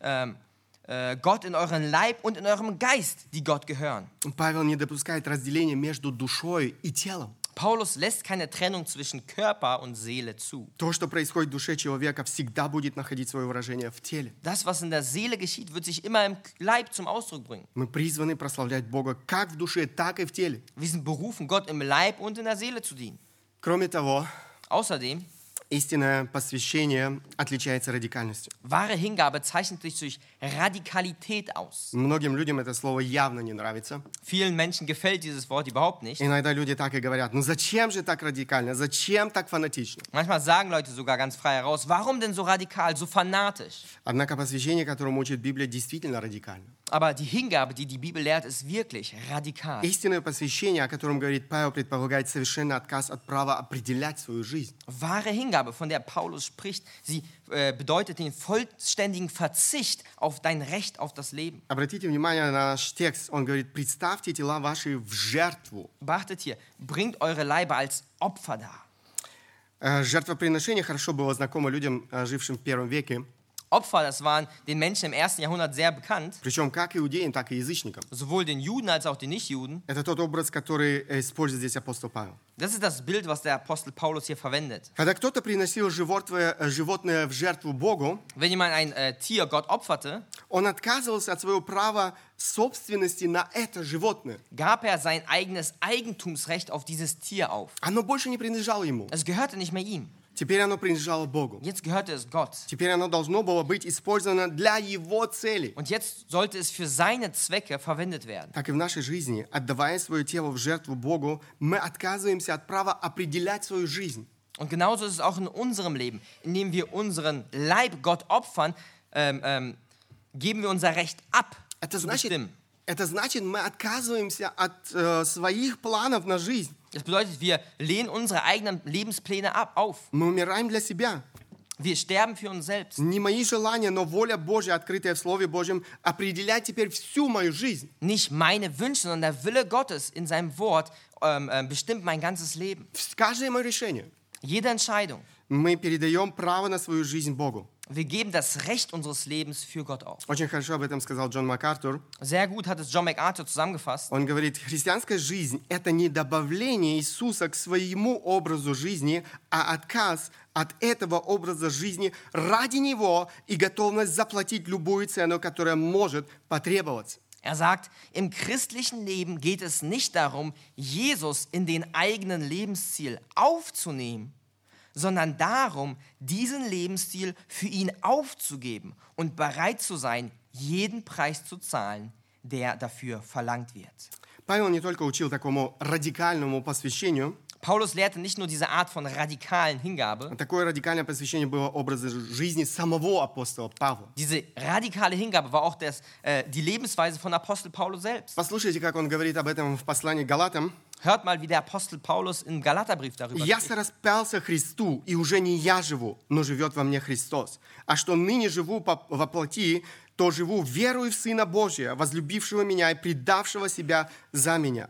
Gott in euren Leib und in eurem Geist, die Gott gehören. Павел не допускает разделения между душой и телом. Paulus lässt keine Trennung zwischen Körper und Seele zu. То, что происходит в душе человека, всегда будет находить свое выражение в теле. Das, was in der Seele geschieht, wird sich immer im Leib zum Ausdruck bringen. Мы призваны прославлять Бога как в душе, так и в теле. Wir sind berufen, Gott im Leib und in der Seele zu dienen. Кроме того, Außerdem, истинное посвящение отличается радикальностью. wahre Hingabe zeichnet sich durch Radikalität aus. Многим людям это слово явно не нравится. Vielen Menschen gefällt dieses Wort überhaupt nicht. Иногда люди так и говорят: ну зачем же так радикально, зачем так фанатично? Manchmal sagen Leute sogar ganz frei heraus, warum denn so radikal, so fanatisch? Однако посвящение, которому учит Библия, действительно радикально. Aber die Hingabe, die die Bibel lehrt, ist wirklich radikal. Истинное посвящение, о котором говорит Павел, предполагает совершенный отказ от права определять свою жизнь. Wahre Hingabe, von der Paulus spricht, sie bedeutet den vollständigen Verzicht auf dein Recht auf das Leben. Обратите внимание на наш текст. Он говорит: представьте тела ваши в жертву. Beachtet hier, bringt eure Leiber als Opfer dar. Жертвоприношение хорошо было знакомо людям, жившим в первом веке. Opfer, das waren den Menschen im 1. Jahrhundert sehr bekannt, Причем как иудеям, так и язычникам. sowohl den Juden als auch den Nichtjuden. Это тот образ, который использует здесь апостол Павел. Das ist das Bild, was der Apostel Paulus hier verwendet. Когда кто-то приносил животное в жертву Богу, Wenn jemand ein Tier Gott opferte, он отказывался от своего права собственности на это животное. gab er sein eigenes Eigentumsrecht auf dieses Tier auf. Оно больше не принадлежало ему. Es gehörte nicht mehr ihm. Теперь оно принадлежало Богу. Jetzt gehörte es Gott. Теперь оно должно было быть использовано для его цели. Und jetzt sollte es für seine Zwecke verwendet werden. Так и в нашей жизни, отдавая свое тело в жертву Богу, мы отказываемся от права определять свою жизнь. Und genauso ist es auch in unserem Leben. Indem wir unseren Leib Gott opfern, geben wir unser Recht ab, zu bestimmen. Это значит, мы отказываемся от своих планов на жизнь. Das bedeutet, wir lehnen unsere eigenen Lebenspläne auf. Мы умираем для себя. Wir sterben für uns selbst. Не мои желания, но воля Божья, открытая в Слове Божьем, определяет теперь всю мою жизнь. Nicht meine Wünsche, sondern der Wille Gottes in seinem Wort bestimmt mein ganzes Leben. Каждое мое решение. Jede Entscheidung. Мы передаем право на свою жизнь Богу. Wir geben das Recht unseres Lebens für Gott auf. Очень хорошо об этом сказал Джон МакАртур. Sehr gut hat es John MacArthur zusammengefasst. Он говорит, христианская жизнь – это не добавление Иисуса к своему образу жизни, а отказ от этого образа жизни ради Него и готовность заплатить любую цену, которая может потребоваться. Er sagt, im christlichen Leben geht es nicht darum, Jesus in den eigenen Lebensstil aufzunehmen, sondern darum, diesen Lebensstil für ihn aufzugeben und bereit zu sein, jeden Preis zu zahlen, der dafür verlangt wird. Павел не только учил такому радикальному посвящению, Paulus lehrte nicht nur diese Art von radikalen Hingabe. такое радикальное посвящение было образом жизни самого апостола Павла. Diese radikale Hingabe war auch die Lebensweise von Apostel Paulus selbst. Послушайте, как он говорит об этом в послании к Галатам. Hört mal, wie der Apostel Paulus im Galaterbrief darüber «Я spricht. сораспялся Христу, и уже не я живу, но живет во мне Христос. А что ныне живу во плоти, то живу верою в Сына Божия, возлюбившего меня и предавшего себя за меня».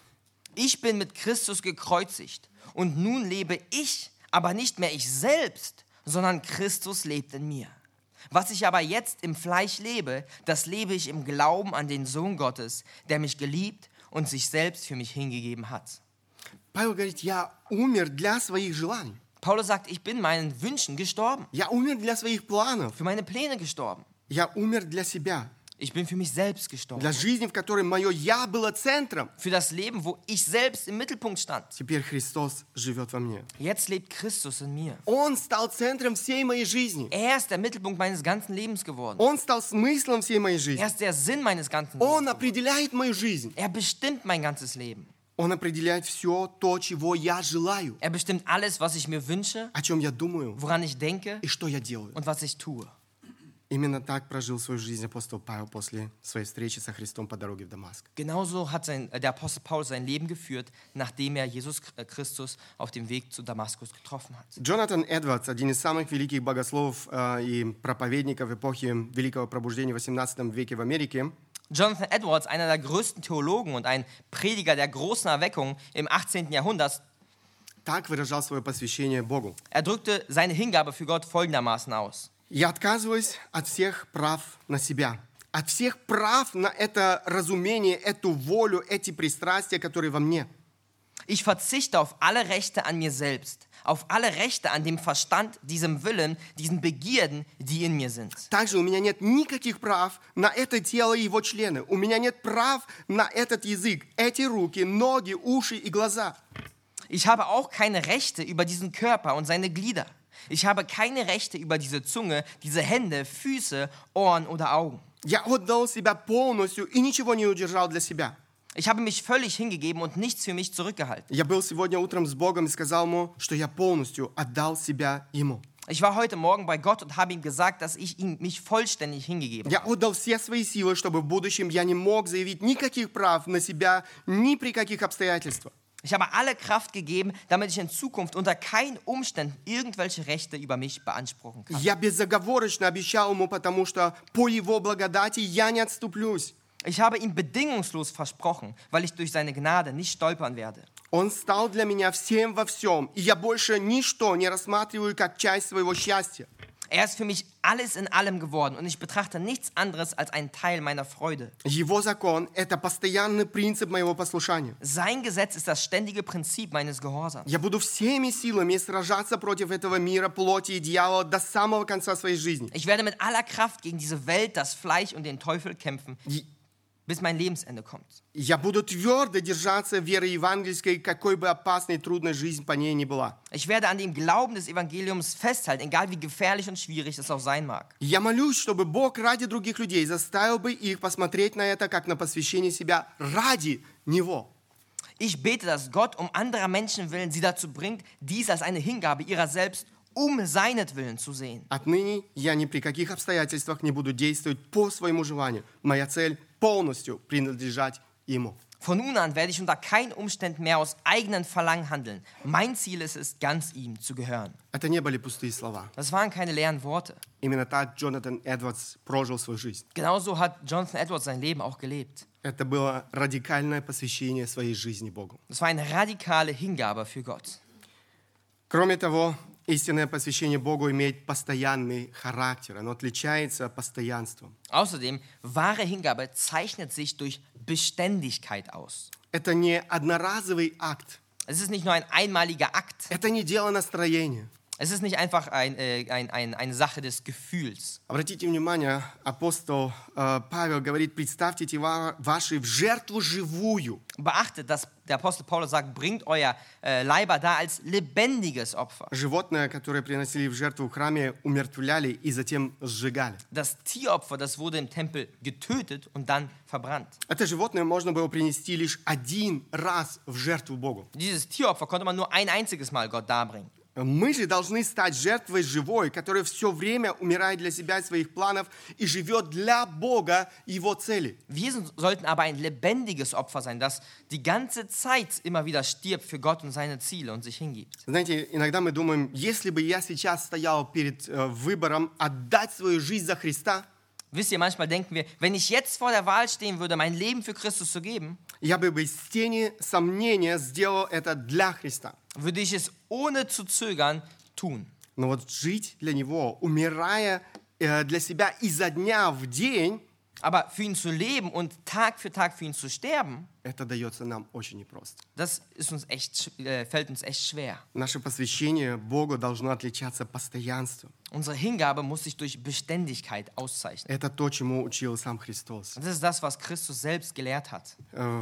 Ich bin mit Christus gekreuzigt und nun lebe ich, aber nicht mehr ich selbst, sondern Christus lebt in mir. Was ich aber jetzt im Fleisch lebe, das lebe ich im Glauben an den Sohn Gottes, der mich geliebt und sich selbst für mich hingegeben hat. Павел говорит, я умер для своих желаний. Paulus sagt, ich bin meinen Wünschen gestorben, Я умер для своих планов. für meine Pläne gestorben. Я умер для себя. Ich bin für mich selbst gestorben. Для жизни, в которой мое «я» было центром. Für das Leben, wo ich selbst im Mittelpunkt stand. Теперь Христос живет во мне. Jetzt lebt Christus in mir. Он стал центром всей моей жизни. Er ist der Mittelpunkt meines ganzen Lebens geworden. Он стал смыслом всей моей жизни. Er ist der Sinn meines ganzen Он Lebens. определяет мою жизнь. Er bestimmt mein ganzes Leben. Он определяет все то, чего я желаю, Er bestimmt alles, was ich mir wünsche, о чем я думаю woran ich denke и что я делаю. und was ich tue. Именно так прожил свою жизнь апостол Павел после своей встречи со Христом по дороге в Дамаск. Genauso hat der Apostel Paulus sein Leben geführt, nachdem er Jesus Christus auf dem Weg zu Damaskus getroffen hat. Джонатан Эдвардс, один из самых великих богословов и проповедников эпохи Великого Пробуждения в XVIII веке в Америке, Jonathan Edwards, einer der größten Theologen und ein Prediger der großen Erweckung im 18. Jahrhundert, так выражал свое посвящение Богу. er drückte seine Hingabe für Gott folgendermaßen aus. «Я отказываюсь от всех прав на себя, от всех прав на это разумение, эту волю, эти пристрастия, которые во мне. Ich verzichte auf alle Rechte an mir selbst, auf alle Rechte an dem Verstand, diesem Willen, diesen Begierden, die in mir sind. Также у меня нет никаких прав на это тело и его члены. У меня нет прав на этот язык, эти руки, ноги, уши и глаза. Ich habe auch keine Rechte über diesen Körper und seine Glieder. Ich habe keine Rechte über diese Zunge, diese Hände, Füße, Ohren oder Augen. Я отдал себя полностью и ничего не удержал для себя». Ich habe mich völlig hingegeben und nichts für mich zurückgehalten. Я был сегодня утром с Богом и сказал ему, что я полностью отдал себя Ему. Ich war heute Morgen bei Gott und habe ihm gesagt, dass ich mich vollständig hingegeben Я habe. отдал все свои силы, чтобы в будущем я не мог заявить никаких прав на себя ни при каких обстоятельствах. Ich habe alle Kraft gegeben, damit ich in Zukunft unter keinen Umständen irgendwelche Rechte über mich beanspruchen kann. Я безоговорочно обещал ему, потому что по Его благодати я не отступлюсь. Ich habe ihm bedingungslos versprochen, weil ich durch seine Gnade nicht stolpern werde. Он стал для меня всем во всем, и я больше ничто не рассматриваю как часть своего счастья. Er ist für mich alles in allem geworden und ich betrachte nichts anderes als einen Teil meiner Freude. Его закон – это постоянный принцип моего послушания. Sein Gesetz ist das ständige Prinzip meines Gehorsams. Я буду всеми силами сражаться против этого мира, плоти и дьявола до самого конца своей жизни. Ich werde mit aller Kraft gegen diese Welt, das Fleisch und den Teufel kämpfen, bis mein Lebensende kommt. Я буду твердо держаться веры евангельской, какой бы опасной и трудной жизнь по ней ни была. Ich werde an dem Glauben des Evangeliums festhalten, egal wie gefährlich und schwierig es auch sein mag. Я молюсь, чтобы Бог ради других людей заставил бы их посмотреть на это, как на посвящение себя ради Него. Ich bete, dass Gott um anderer Menschen willen sie dazu bringt, dies als eine Hingabe ihrer selbst seinetwillen zu sehen. Отныне я ни при каких обстоятельствах не буду действовать по своему желанию. Моя цель – полностью принадлежать Ему. Von nun an werde ich unter keinen Umständen mehr aus eigenen Verlangen handeln. Mein Ziel ist es, ganz ihm zu gehören. Это не были пустые слова. Das waren keine leeren Worte. Именно так Джонатан Эдвардс прожил свою жизнь. Genauso hat Jonathan Edwards sein Leben auch gelebt. Это было радикальное посвящение своей жизни Богу. Das war eine radikale Hingabe für Gott. Кроме того, истинное посвящение Богу имеет постоянный характер. Оно отличается постоянством. Außerdem, wahre Hingabe zeichnet sich durch Beständigkeit aus. Это не одноразовый акт. Es ist nicht nur ein einmaliger Akt. Это не дело настроения. Es ist nicht einfach eine Sache des Gefühls. Обратите внимание, апостол Павел говорит, представьте тела ваши в жертву живую. Beachtet, dass der Apostel Paulus sagt, bringt euer Leiber dar als lebendiges Opfer. Животное, которое приносили в жертву в храме, умертвляли и затем сжигали. Das Tieropfer, das wurde im Tempel getötet und dann verbrannt. Это животное можно было принести лишь один раз в жертву Богу. Dieses Tieropfer konnte man nur ein einziges Mal Gott darbringen. Мы же должны стать жертвой живой, которая все время умирает для себя и своих планов и живет для Бога и Его цели. Wir sollten aber ein lebendiges Opfer sein, das die ganze Zeit immer wieder stirbt für Gott und seine Ziele und sich hingibt. Знаете, иногда мы думаем, если бы я сейчас стоял перед выбором отдать свою жизнь за Христа, Wisst ihr, manchmal denken wir, wenn ich jetzt vor der Wahl stehen würde, mein Leben für Christus zu geben, я бы без тени сомнения сделал это для Христа. würde ich es ohne zu zögern tun. Но вот жить для Него, умирая для себя изо дня в день, Aber für ihn zu leben und Tag für Tag für ihn zu sterben, это дается нам очень непросто. das ist fällt uns echt schwer. Наше посвящение Богу должно отличаться постоянством. Unsere Hingabe muss sich durch Beständigkeit auszeichnen. Это то, чему учил сам Христос. Und das ist das, was Christus selbst gelehrt hat.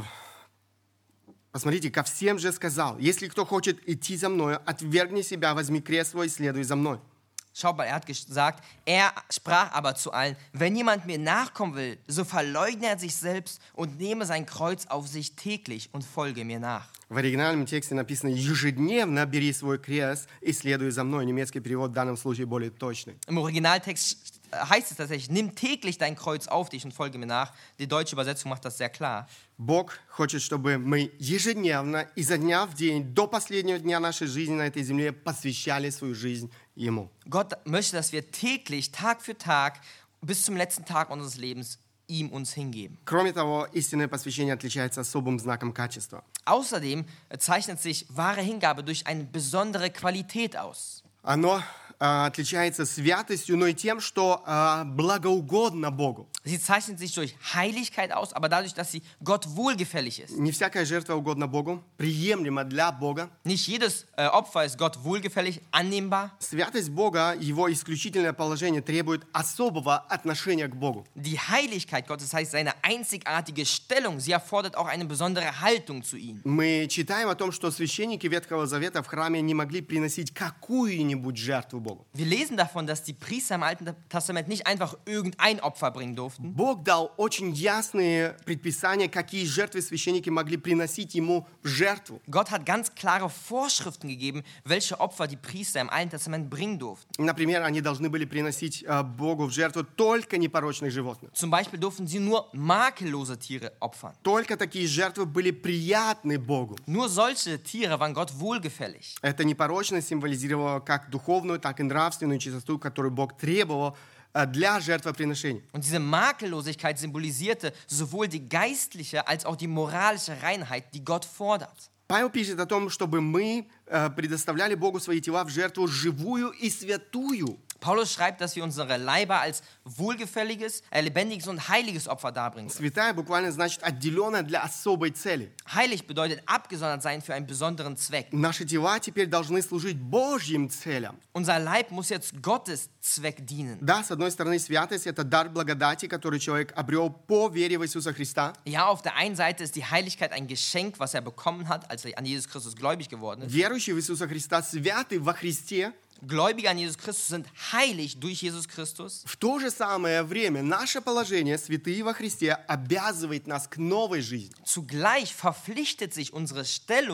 Посмотрите, ко всем же сказал, если кто хочет идти за мною, отвергни себя, возьми крест свой и следуй за мной. Schaut mal, er hat gesagt, er sprach aber zu allen, wenn jemand mir nachkommen will, so verleugne er sich selbst und nehme sein Kreuz auf sich täglich und folge mir nach. В оригинальном тексте написано «Ежедневно бери свой крест и следуй за мной». Немецкий перевод в данном случае более точный. Im Originaltext heißt es tatsächlich, nimm täglich dein Kreuz auf dich und folge mir nach. Die deutsche Übersetzung macht das sehr klar. Бог хочет, чтобы мы ежедневно, изо дня в день, до последнего дня нашей жизни на этой земле посвящали свою жизнь Ему. Gott möchte, dass wir täglich, Tag für Tag, bis zum letzten Tag unseres Lebens ihm uns hingeben. Кроме того, истинное посвящение отличается особым знаком качества. Außerdem zeichnet sich wahre Hingabe durch eine besondere Qualität aus. Оно отличается святостью, но и тем, что благоугодно Богу. Sie zeichnet sich durch Heiligkeit aus, aber dadurch, dass sie Gott wohlgefällig ist. Не всякая жертва угодна Богу, приемлема для Бога. Nicht jedes Opfer ist Gott wohlgefällig, annehmbar. Святость Бога, Его исключительное положение требует особого отношения к Богу. Die Heiligkeit Gottes heißt seine einzigartige Stellung. Sie erfordert auch eine besondere Haltung zu ihm. Мы читаем о том, что священники Ветхого Завета в храме не могли приносить какую-нибудь жертву Богу. Wir lesen davon, dass die Priester im Alten Testament nicht einfach irgendein Opfer bringen durften. Бог дал очень ясные предписания, какие жертвы священники могли приносить Ему в жертву. Gott hat ganz klare Vorschriften gegeben, welche Opfer die Priester im Alten Testament bringen durften. Например, они должны были приносить Богу в жертву только непорочных животных. Zum Beispiel durften sie nur makellose Tiere opfern. Только такие жертвы были приятны Богу. Nur solche Tiere waren Gott wohlgefällig. Эта непорочность символизировала как духовную, так и нравственную чистоту, которую Бог требовал для жертвоприношений. Und diese Makellosigkeit symbolisierte sowohl die geistliche als auch die moralische Reinheit, die Gott fordert. Павел пишет о том, чтобы мы предоставляли Богу свои тела в жертву живую и святую. Paulus schreibt, dass wir unsere Leiber als wohlgefälliges, lebendiges und heiliges Opfer darbringen sollen. Святая буквально значит отделенная для особой цели. Heilig bedeutet abgesondert sein für einen besonderen Zweck. Наши тела теперь должны служить Божьим целям. Unser Leib muss jetzt Gottes Zweck dienen. Да, с одной стороны, святость – это дар благодати, который человек обрел по вере в Иисуса Христа. Ja, auf der einen Seite ist die Heiligkeit ein Geschenk, was er bekommen hat, als er an Jesus Christus gläubig geworden ist. Верующие в Иисуса Христа святы во Христе. Gläubige an Jesus Christus sind heilig durch Jesus Christus. В то же самое время наше положение, святые во Христе, обязывает нас к новой жизни. Zugleich verpflichtet sich unsere Stellung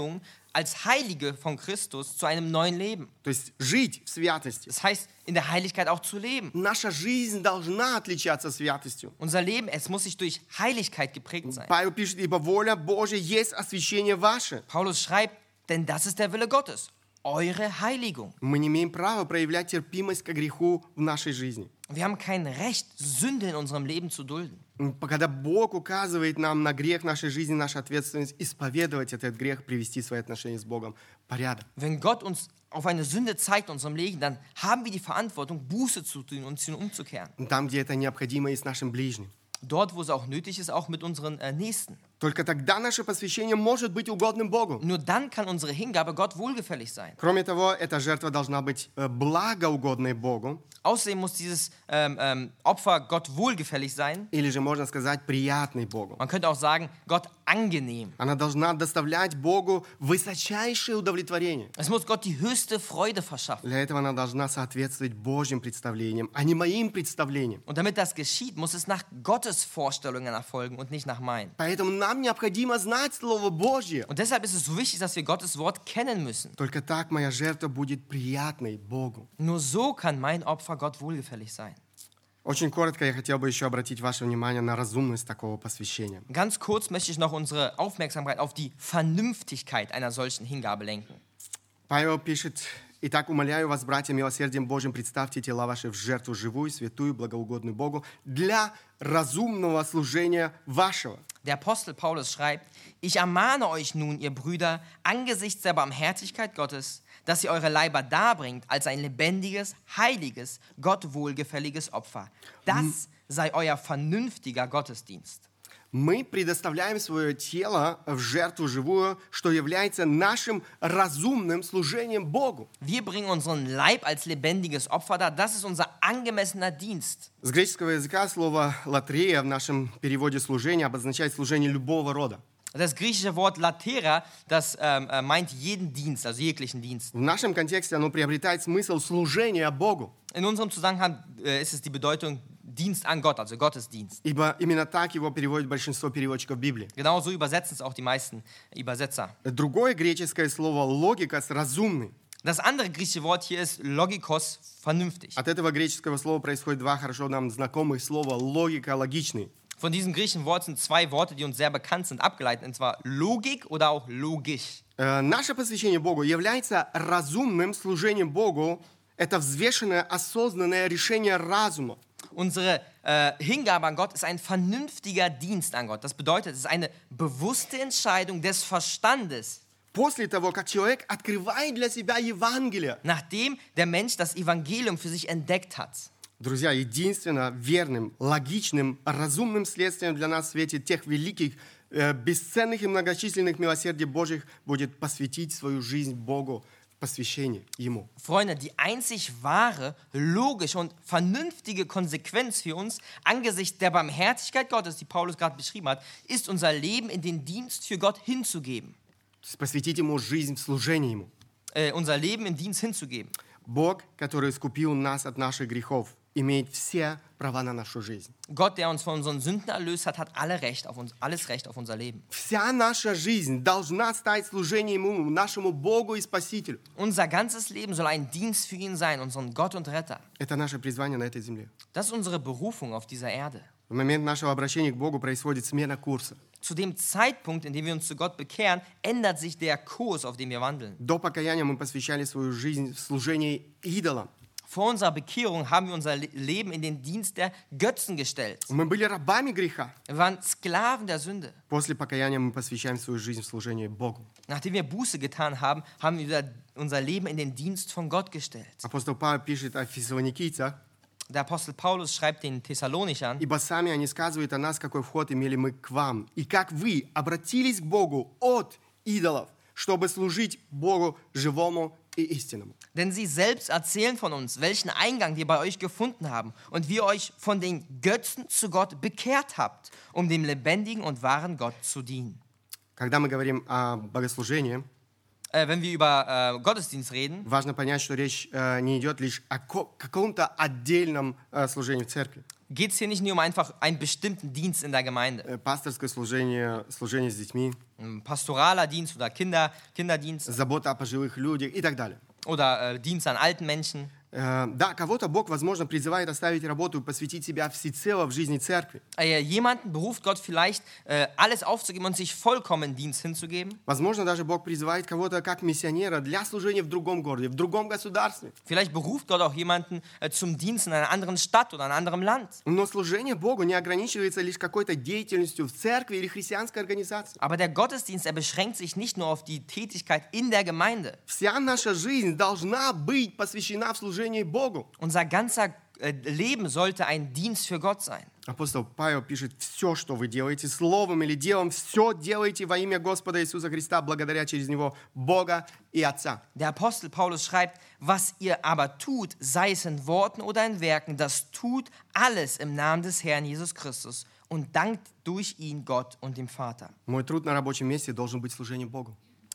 als Heilige von Christus zu einem neuen Leben. То есть жить в святости. Das heißt, in der Heiligkeit auch zu leben. Наша жизнь должна отличаться святостью. Unser Leben, es muss sich durch Heiligkeit geprägt sein. Павел пишет, ибо воля Божья есть освящение ваше. Paulus schreibt, denn das ist der Wille Gottes, eure Heiligung. Мы не имеем права проявлять терпимость к греху в нашей жизни. Wir haben kein Recht, Sünde in unserem Leben zu dulden. Когда Бог указывает нам на грех нашей жизни, наша ответственность исповедовать этот грех, привести свои отношения с Богом в порядок. Wenn Gott uns auf eine Sünde zeigt in unserem Leben, dann haben wir die Verantwortung, Buße zu tun und zu umzukehren. Там, где это необходимо, и с нашим ближним. Dort, wo es auch nötig ist, auch mit unseren Nächsten. Только тогда наше посвящение может быть угодным Богу. Nur dann kann unsere Hingabe Gott wohlgefällig sein. Кроме того, эта жертва должна быть благоугодной Богу, Außerdem muss dieses Opfer Gott wohlgefällig sein. или же, можно сказать, приятной Богу. Man könnte auch sagen, Gott angenehm. Она должна доставлять Богу высочайшее удовлетворение. Es muss Gott die höchste Freude verschaffen. Для этого она должна соответствовать Божьим представлениям, а не моим представлениям. Und damit das geschieht, muss es nach Gottes Vorstellungen erfolgen und nicht nach meinen. Поэтому нам необходимо знать Слово Божье. Und deshalb ist es so wichtig, dass wir Gottes Wort kennen müssen. Только так моя жертва будет приятной Богу. Nur so kann mein Opfer Gott wohlgefällig sein. Очень коротко я хотел бы еще обратить ваше внимание на разумность такого посвящения. Ganz kurz möchte ich noch unsere Aufmerksamkeit auf die Vernünftigkeit einer solchen Hingabe lenken. Павел пишет: «Итак, умоляю вас, братья, милосердием Божьим, представьте тела ваши в жертву живую, святую, благоугодную Богу для разумного служения вашего». Der Apostel Paulus schreibt, ich ermahne euch nun, ihr Brüder, angesichts der Barmherzigkeit Gottes, dass ihr eure Leiber darbringt als ein lebendiges, heiliges, Gott wohlgefälliges Opfer. Das sei euer vernünftiger Gottesdienst. Мы предоставляем свое тело в жертву живую, что является нашим разумным служением Богу. Wir bringen unseren Leib als lebendiges Opfer dar. Das ist unser angemessener Dienst. С греческого языка слово «латрия» в нашем переводе «служение» обозначает служение любого рода. Das griechische Wort latera, das meint jeden Dienst, also jeglichen Dienst. В нашем контексте оно приобретает смысл служения Богу. In unserem Zusammenhang ist es die Bedeutung Dienst an Gott, also Gottesdienst. Ибо именно так его переводит большинство переводчиков Библии. Genau so übersetzen es auch die meisten Übersetzer. Другое греческое слово «логикос» — «разумный». Das andere griechische Wort hier ist logikos, vernünftig. От этого греческого слова происходит два хорошо нам знакомых слова «логика», «логичный». Von diesem griechischen Wort sind zwei Worte, die uns sehr bekannt sind, abgeleitet, und zwar Logik oder auch logisch. Наше посвящение Богу является разумным служением Богу. Это взвешенное, осознанное решение разума. Unsere Hingabe an Gott ist ein vernünftiger Dienst an Gott. Das bedeutet, es ist eine bewusste Entscheidung des Verstandes. После того, как человек открывает для себя Евангелие. Nachdem der Mensch das Evangelium für sich entdeckt hat. Друзья, единственно верным, логичным, разумным следствием для нас в свете тех великих, бесценных и многочисленных милосердий Божьих будет посвятить свою жизнь Богу в посвящение Ему. Freunde, die einzig wahre, logische und vernünftige Konsequenz für uns angesichts der Barmherzigkeit Gottes, die Paulus gerade beschrieben hat, ist unser Leben in den Dienst für Gott hinzugeben. Посвятить Ему жизнь в служение Ему. Unser Leben im Dienst hinzugeben. Бог, который искупил нас от наших грехов, имеет все права на нашу жизнь. Gott, der uns von unseren Sünden erlöst hat, hat alles Recht auf unser Leben. Вся наша жизнь должна стать служением Ему, нашему Богу и Спасителю. Unser ganzes Leben soll ein Dienst für ihn sein, unseren Gott und Retter. Это наше призвание на этой земле. Das ist unsere Berufung auf dieser Erde. В момент нашего обращения к Богу происходит смена курса. Zu dem Zeitpunkt, in dem wir uns zu Gott bekehren, ändert sich der Kurs, auf dem wir wandeln. До покаяния мы посвящали свою жизнь в служение идолам. Vor unserer Bekehrung haben wir unser Leben in den Dienst der Götzen gestellt. Мы были рабами греха. Wir waren Sklaven der Sünde. После покаяния мы посвящаем свою жизнь в служение Богу. Nachdem wir Buße getan haben, haben wir unser Leben in den Dienst von Gott gestellt. Апостол Павел пишет о фессалоникийцах. Der Apostel Paulus schreibt den Thessalonichern, «Ибо сами они сказывают о нас, какой вход имели мы к вам, и как вы обратились к Богу от идолов, чтобы служить Богу живому и истинному». denn sie selbst erzählen von uns, welchen Eingang wir bei euch gefunden haben und wie ihr euch von den Götzen zu Gott bekehrt habt, um dem lebendigen und wahren Gott zu dienen. Когда мы говорим о богослужении, Wenn wir über Gottesdienst reden, важно понять, что речь не идет лишь о каком-то отдельном служении в церкви. geht es hier nicht nur um einfach einen bestimmten Dienst in der Gemeinde. Пасторское служение, служение с детьми, Ein pastoraler Dienst oder Kinderdienst забота о пожилых людях и так далее. oder Dienst an alten Menschen. Да, кого-то Бог, возможно, призывает оставить работу и посвятить себя всецело в жизни церкви. Jemanden beruft Gott vielleicht, alles aufzugeben und sich vollkommen Dienst hinzugeben. Возможно, даже Бог призывает кого-то как миссионера для служения в другом городе, в другом государстве. Vielleicht beruft Gott auch jemanden zum Dienst in einer anderen Stadt oder in einem anderen Land. Но служение Богу не ограничивается лишь какой-то деятельностью в церкви или христианской организации. Aber der Gottesdienst, er beschränkt sich nicht nur auf die Tätigkeit in der Gemeinde. Вся наша жизнь должна быть посвящена в служение Богу. Unser ganzer Leben sollte ein Dienst für Gott sein. Апостол Павел пишет: все, что вы делаете, словом или делом, все делайте во имя Господа Иисуса Христа, благодаря через Него Бога и Отца. Der Apostel Paulus schreibt, was ihr aber tut, sei es in Worten oder in Werken, das tut alles im Namen des Herrn Jesus Christus und dankt durch ihn Gott und dem Vater. Мой труд на рабочем месте должен быть служением Богу.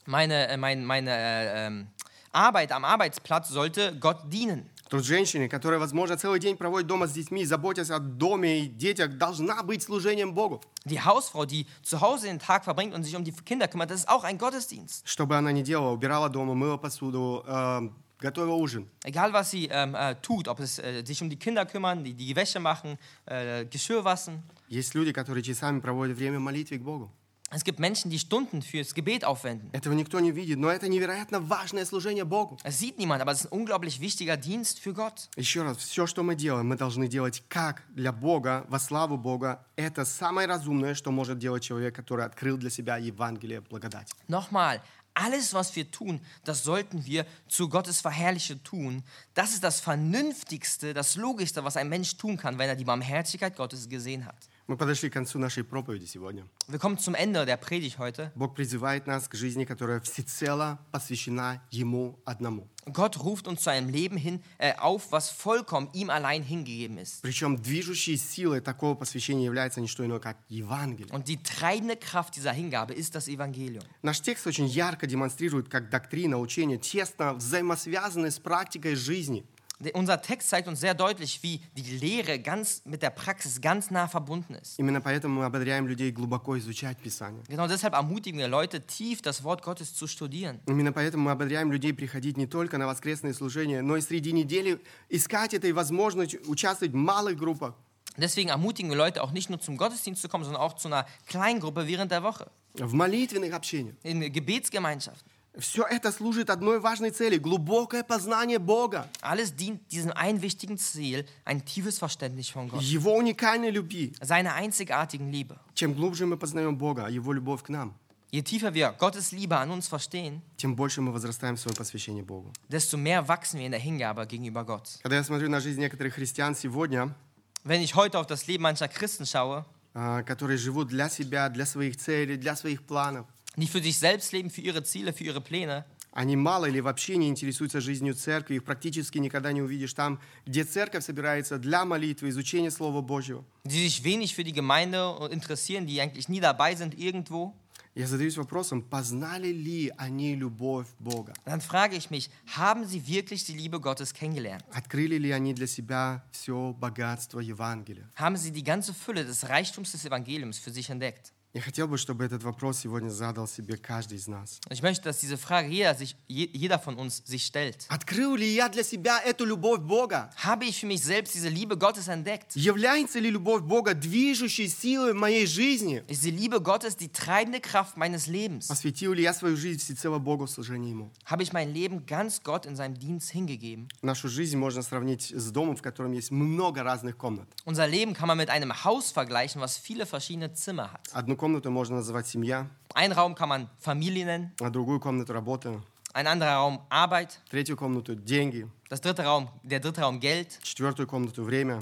Meine Arbeit am Arbeitsplatz sollte Gott dienen. Труд женщины, которая, возможно, целый день проводит дома с детьми, заботясь о доме и детях, должна быть служением Богу. Die Hausfrau, die zu Hause den Tag verbringt und sich um die Kinder kümmert, das ist auch ein Gottesdienst. Что бы она ни делала, убирала дома, мыла посуду, готовила ужин. Egal, was sie tut, ob es sich um die Kinder kümmern, die Wäsche machen, Geschirr waschen. Есть люди, которые часами проводят время в молитве к Богу. Es gibt Menschen, die Stunden fürs Gebet aufwenden. Этого никто не видит, но это невероятно важное служение Богу. Es sieht niemand, aber es ist ein unglaublich wichtiger Dienst für Gott. Еще раз, все, что мы делаем, мы должны делать как для Бога, во славу Бога. Это самое разумное, что может делать человек, который открыл для себя Евангелие благодати. Nochmal, alles, was wir tun, das sollten wir zu Gottes Verherrlichung tun. Das ist das Vernünftigste, das Logischste, was ein Mensch tun kann, wenn er die Barmherzigkeit Gottes gesehen hat. Мы подошли к концу нашей проповеди сегодня. Wir kommen zum Ende der Predigt heute. Бог призывает нас к жизни, которая всецело посвящена Ему одному. Gott ruft uns zu einem Leben auf, was vollkommen ihm allein hingegeben ist. Причем движущей силой такого посвящения является не что иное, как Евангелие. Und die treibende Kraft dieser Hingabe ist das Evangelium. Наш текст очень ярко демонстрирует, как доктрина, учение тесно взаимосвязаны с практикой жизни. Unser Text zeigt uns sehr deutlich, wie die Lehre mit der Praxis ganz nah verbunden ist. Именно поэтому мы ободряем людей глубоко изучать Писание. Genau deshalb ermutigen wir Leute, tief das Wort Gottes zu studieren. Именно поэтому мы ободряем людей приходить не только на воскресные служения, но и среди недели искать это и возможность участвовать в малых группах. Deswegen ermutigen wir Leute auch nicht nur zum Gottesdienst zu kommen, sondern auch zu einer Kleingruppe während der Woche. В молитвенных общениях. In Gebetsgemeinschaften. Все это служит одной важной цели – глубокое познание Бога. Alles dient diesem einen wichtigen Ziel, ein tiefes Verständnis von Gott. Его уникальной любви. Seiner einzigartigen Liebe. Чем глубже мы познаем Бога, Его любовь к нам, Je tiefer wir Gottes Liebe an uns verstehen, тем больше мы возрастаем в своем посвящении Богу. desto mehr wachsen wir in der Hingabe gegenüber Gott. Когда я смотрю на жизнь некоторых христиан сегодня, Wenn ich heute auf das Leben mancher Christen schaue, которые живут для себя, для своих целей, для своих планов, die für sich selbst leben, für ihre Ziele, für ihre Pläne, они мало или вообще не интересуются жизнью церкви, их практически никогда не увидишь там, где церковь собирается для молитвы, изучения Слова Божьего. die sich wenig für die Gemeinde interessieren, die eigentlich nie dabei sind irgendwo, Я задаюсь вопросом, познали ли они любовь Бога? dann frage ich mich, haben sie wirklich die Liebe Gottes kennengelernt? Открыли ли они для себя все богатство Евангелия? Haben sie die ganze Fülle des Reichtums des Evangeliums für sich entdeckt? Я хотел бы, чтобы этот вопрос сегодня задал себе каждый из нас. Ich möchte, dass diese Frage jeder von uns sich stellt. Открыл ли я для себя эту любовь Бога? Habe ich für mich selbst diese Liebe Gottes entdeckt? Является ли любовь Бога движущей силой в моей жизни? Ist die Liebe Gottes die treibende Kraft meines Lebens? Посвятил ли я свою жизнь всецело Богу в служении Ему? Habe ich mein Leben ganz Gott in seinem Dienst hingegeben? Нашу жизнь можно сравнить с домом, в котором есть много разных комнат. Unser Leben kann man mit einem Haus vergleichen, was viele verschiedene Zimmer hat. Одну комнату можно называть семья, Einen Raum kann man Familie nennen, а другую комнату работа, ein anderer Raum Arbeit, третью комнату деньги, der dritte Raum Geld, четвертую комнату время,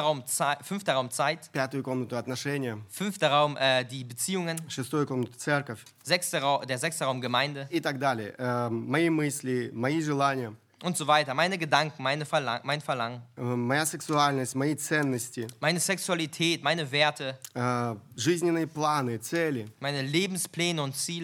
fünfter Raum Zeit, пятую комнату отношения, fünfter Raum die Beziehungen, шестую комнату церковь der sechste Raum Gemeinde и так далее. Мои мысли, мои желания, und so weiter. Meine Gedanken, mein Verlangen, моя сексуальность, мои ценности, meine Sexualität, meine Werte, жизненные планы, цели. meine Lebenspläne und Ziele.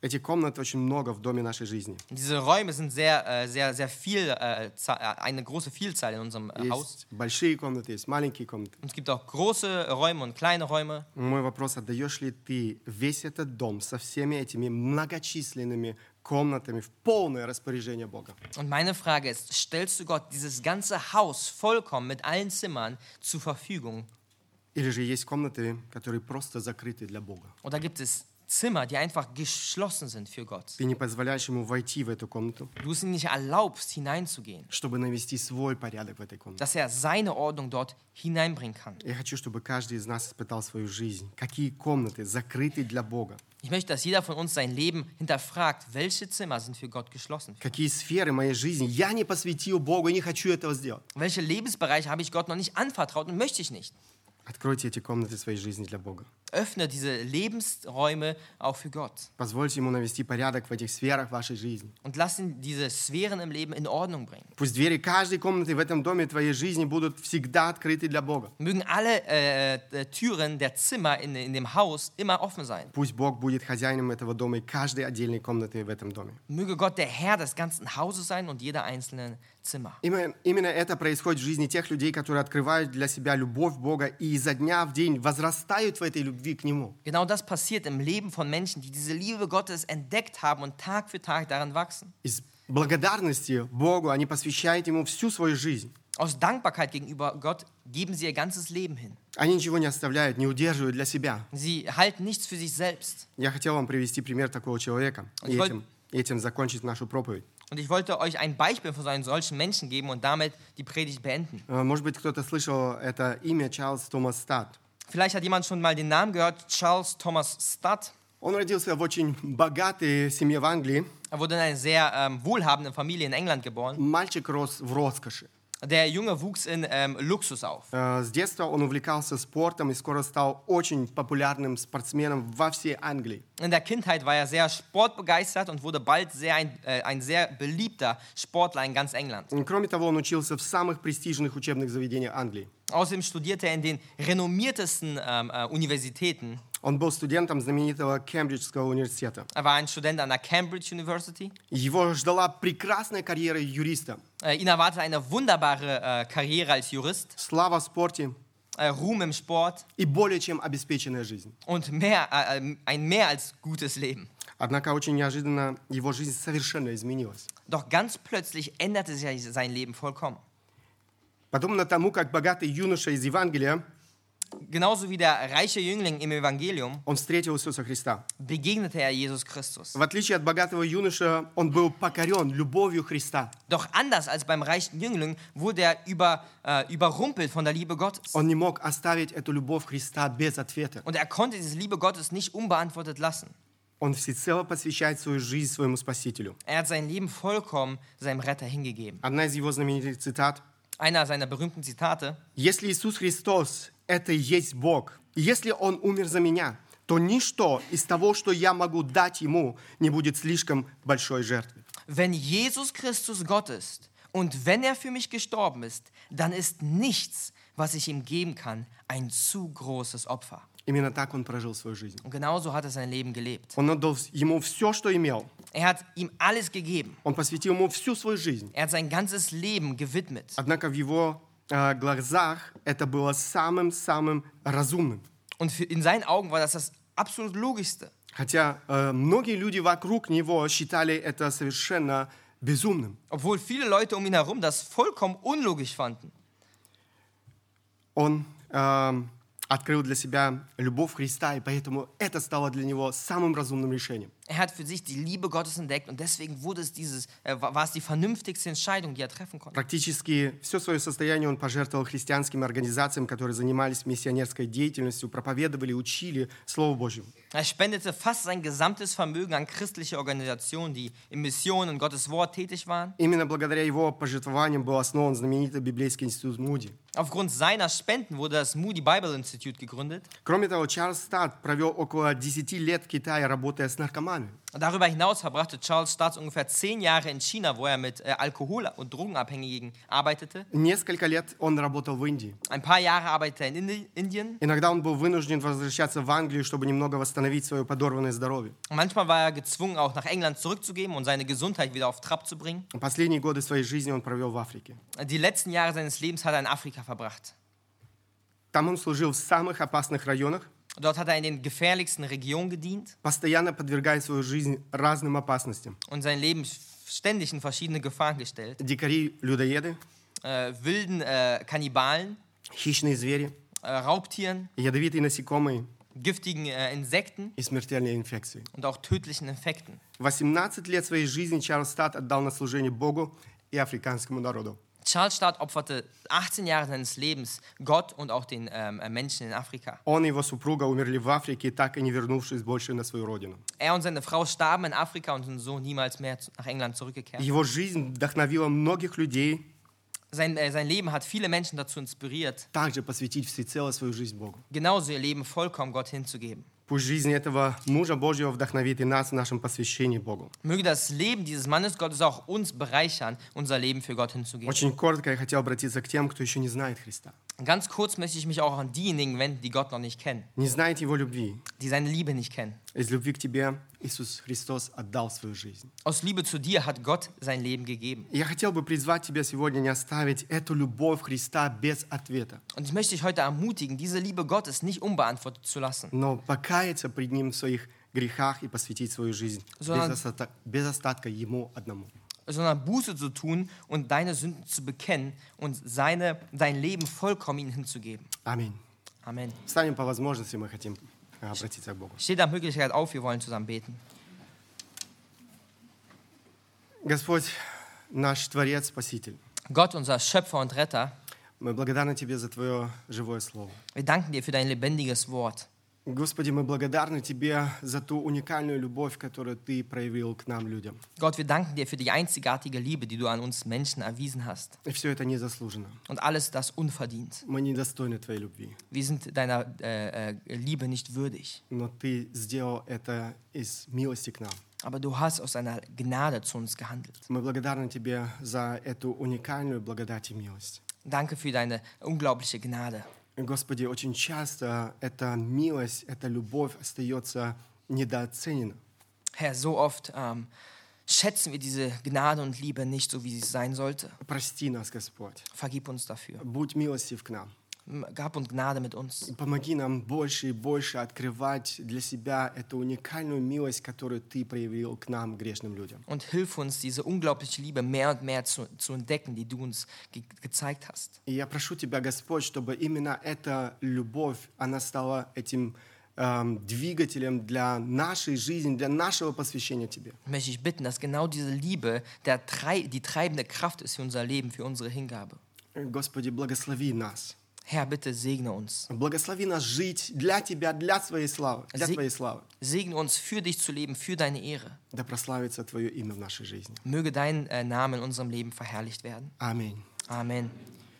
Эти комнаты очень много в доме нашей жизни. Diese Räume sind sehr viel, eine große Vielzahl in unserem Haus. Есть большие комнаты, есть маленькие комнаты. Und es gibt auch große Räume und kleine Räume. Мой вопрос, отдаешь ли ты весь этот дом со всеми этими многочисленными комнатами в полное распоряжение Бога? Und meine Frage ist, stellst du Gott dieses ganze Haus vollkommen mit allen Zimmern zur Verfügung? Или же есть комнаты, которые просто закрыты для Бога? Oder gibt es Zimmer, die einfach geschlossen sind für Gott? Ты не позволяешь ему войти в эту комнату, Du es ihm nicht erlaubst, hineinzugehen, чтобы навести свой порядок в этой комнате. dass er seine Ordnung dort hineinbringen kann. Я хочу, чтобы каждый из нас испытал свою жизнь. Какие комнаты закрыты для Бога? Ich möchte, dass jeder von uns sein Leben hinterfragt, welche Zimmer sind für Gott geschlossen. Какие сферы моей жизни я не посвятил Богу и не хочу этого сделать? Welche Lebensbereiche habe ich Gott noch nicht anvertraut und möchte ich nicht? Откройте эти комнаты своей жизни для Бога. Öffne diese Lebensräume auch für Gott. Позвольте ему навести порядок в этих сферах вашей жизни. Und lass ihn diese Sphären im Leben in Ordnung bringen. Пусть двери каждой комнаты в этом доме твоей жизни будут всегда открыты для Бога. Mögen alle Türen der Zimmer in dem Haus immer offen sein. Пусть Бог будет хозяином этого дома и каждой отдельной комнаты в этом доме. Möge Gott der Herr des ganzen Hauses sein und jeder einzelnen Zimmer. Именно это происходит в жизни тех людей, которые открывают для себя любовь Бога и изо дня в день возрастают в этой любви к Нему. Genau das passiert im Leben von Menschen, die diese Liebe Gottes entdeckt haben und Tag für Tag daran wachsen. Из благодарности Богу они посвящают Ему всю свою жизнь. Aus Dankbarkeit gegenüber Gott geben sie ihr ganzes Leben hin. Они ничего не оставляют, не удерживают для себя. Sie halten nichts für sich selbst. Я хотел вам привести пример такого человека и этим закончить нашу проповедь. Und ich wollte euch ein Beispiel von einem solchen Menschen geben und damit die Predigt beenden. Может быть, кто-то слышал это имя Чарльз Томас Статт. Vielleicht hat jemand schon mal den Namen gehört, Charles Thomas Studd. Он родился в очень богатой семье в Англии. Er wurde in einer sehr wohlhabenden Familie in England geboren. Мальчик рос в роскоши. Der Junge wuchs in Luxus auf. С детства он увлекался спортом и скоро стал очень популярным спортсменом во всей Англии. In der Kindheit war er sehr sportbegeistert und wurde bald ein sehr beliebter Sportler in ganz England. Кроме того, он учился в самых престижных учебных заведениях Англии. Außerdem studierte er in den renommiertesten Universitäten. Он был студентом знаменитого Кембриджского университета. Er war ein Student an der Cambridge University. Его ждала прекрасная карьера юриста. Ihn erwartete eine wunderbare Karriere als Jurist, Слава в спорте Ruhm im Sport и более чем обеспеченная жизнь. und ein mehr als gutes Leben. Однако очень неожиданно его жизнь совершенно изменилась. Doch ganz plötzlich änderte sich sein Leben vollkommen. Подобно тому, как богатый юноша из Евангелия, Genauso wie der reiche Jüngling im Evangelium он встретил Иисуса Христа. begegnete er Jesus Christus. В отличие от богатого юноша, он был покорен любовью Христа. Doch anders als beim reichen Jüngling wurde er überrumpelt von der Liebe Gottes. Он не мог оставить эту любовь Христа без ответа. Und er konnte diese Liebe Gottes nicht unbeantwortet lassen. Он всецело посвящает свою жизнь своему Спасителю. Er hat sein Leben vollkommen seinem Retter hingegeben. Одна из его знаменитых цитат. Einer seiner berühmten Zitate: «Если Иисус Христос – это и есть Бог, и если Он умер за меня, то ничто из того, что я могу дать Ему, не будет слишком большой жертвой». Wenn Jesus Christus Gott ist und wenn er für mich gestorben ist, dann ist nichts, was ich ihm geben kann, ein zu großes Opfer. Именно так он прожил свою жизнь. Und genauso hat er sein Leben gelebt. Он отдал ему все, что имел. Er hat ihm alles gegeben. Он посвятил ему всю свою жизнь. Er hat sein ganzes Leben gewidmet. Однако в его глазах это было самым-самым разумным. Und in seinen Augen war das absolut Logischste. Хотя многие люди вокруг него считали это совершенно безумным. Obwohl viele Leute um ihn herum das vollkommen unlogisch fanden. Он открыл для себя любовь Христа, и поэтому это стало для него самым разумным решением. Er hat für sich die Liebe Gottes entdeckt und deswegen war es die vernünftigste Entscheidung, die er treffen konnte. Практически все свое состояние он пожертвовал христианским организациям, которые занимались миссионерской деятельностью, проповедовали, учили Слово Божье. Er spendete fast sein gesamtes Vermögen an christliche Organisationen, die in Mission und Gottes Wort tätig waren. Именно благодаря его пожертвованиям был основан знаменитый библейский институт Муди. Aufgrund seiner Spenden wurde das Moody Bible Institute gegründet. Кроме того, Чарльз Статт провел около 10 лет в Китае, работая с наркоманами. наркоманы. Darüber hinaus verbrachte Charles Stutz ungefähr 10 Jahre in China, wo er mit Alkohol- und Drogenabhängigen arbeitete. Несколько лет он работал в Индии. Ein paar Jahre arbeitete er in Indien. Иногда он был вынужден возвращаться в Англию, чтобы немного восстановить свое подорванное здоровье. Und manchmal war er gezwungen, auch nach England zurückzugeben und seine Gesundheit wieder auf Trab zu bringen. Последние годы своей жизни он провел в Африке. Die letzten Jahre seines Lebens hat er in Afrika verbracht. Там он служил в самых опасных районах, Dort hat er in den gefährlichsten Regionen gedient постоянно подвергая свою жизнь разным опасностям. und sein Leben ständig in verschiedene Gefahren gestellt. Дикари, людоеды, Wilden Kannibalen, хищные звери, Raubtieren, ядовитые насекомые giftigen Insekten и смертельные инфекции. und auch tödlichen Infekten. 18 лет своей жизни Чарльз Стат отдал на служение Богу и африканскому народу. Charles Sturt opferte 18 Jahre seines Lebens Gott und auch den Menschen in Afrika. Он и его супруга умерли в Африке, так и не вернувшись больше на свою родину. Er und seine Frau starben in Afrika und sind so niemals mehr nach England zurückgekehrt. Его жизнь вдохновила многих людей Sein Leben hat viele Menschen dazu inspiriert, также посвятить всецело свою жизнь Богу. genauso ihr Leben vollkommen Gott hinzugeben. Пусть жизнь этого мужа Божьего вдохновит и нас в нашем посвящении Богу. Möge das Leben dieses Mannes Gottes auch uns bereichern, unser Leben für Gott hinzugeben. Очень коротко я хотел обратиться к тем, кто еще не знает Христа. Ganz kurz möchte ich mich auch an diejenigen wenden, die Gott noch nicht kennen, Не знаете Его любви. die seine Liebe nicht kennen. Из любви к тебе Иисус Христос отдал свою жизнь. Aus Liebe zu dir hat Gott sein Leben gegeben. И я хотел бы призвать тебя сегодня не оставить эту любовь Христа без ответа, Und ich möchte dich heute ermutigen, diese Liebe Gottes nicht unbeantwortet zu lassen, но покаяться пред Ним в своих грехах и посвятить свою жизнь без остатка Ему одному. sondern Buße zu tun und deine Sünden zu bekennen und dein Leben vollkommen ihm hinzugeben. Аминь. Amen. Встанем по возможности, мы хотим обратиться к Богу. Steht da Möglichkeit auf, wir wollen zusammen beten. Господь, наш Творец, Спаситель, Gott, unser Schöpfer und Retter, мы благодарны Тебе за Твое живое Слово. wir danken dir für dein lebendiges Wort. Господи, мы благодарны Тебе за ту уникальную любовь, которую Ты проявил к нам, людям. Gott, wir danken dir für die einzigartige Liebe, die du an uns Menschen erwiesen hast. И все это незаслуженно. Und alles das unverdient. Мы недостойны Твоей любви. Wir sind deiner Liebe nicht würdig. Но Ты сделал это из милости к нам. Aber du hast aus deiner Gnade zu uns gehandelt. Мы благодарны Тебе за эту уникальную благодать и милость. Danke für deine unglaubliche Gnade. Господи, очень часто эта милость, эта любовь остается недооценена. Herr, so oft schätzen wir diese Gnade und Liebe nicht so, wie sie sein sollte. Прости нас, Господь. Vergib uns dafür. Будь милостив к нам. Gab uns Gnade mit uns. Помоги нам больше и больше открывать для себя эту уникальную милость, которую Ты проявил к нам, грешным людям. Und hilf uns, diese unglaubliche Liebe mehr und mehr zu entdecken, die du uns gezeigt hast. И я прошу Тебя, Господь, чтобы именно эта любовь, она стала этим двигателем для нашей жизни, для нашего посвящения Тебе. Möchte ich bitten, dass genau diese Liebe die treibende Kraft ist für unser Leben, für unsere Hingabe. Господи, благослови нас. Herr, bitte segne uns. Благослови нас жить для Тебя, для Твоей славы. Для Твоей славы. Segne uns, für dich zu leben, für deine Ehre. Да прославится Твое имя в нашей жизни. Möge dein Name in unserem Leben verherrlicht werden. Аминь. Amen.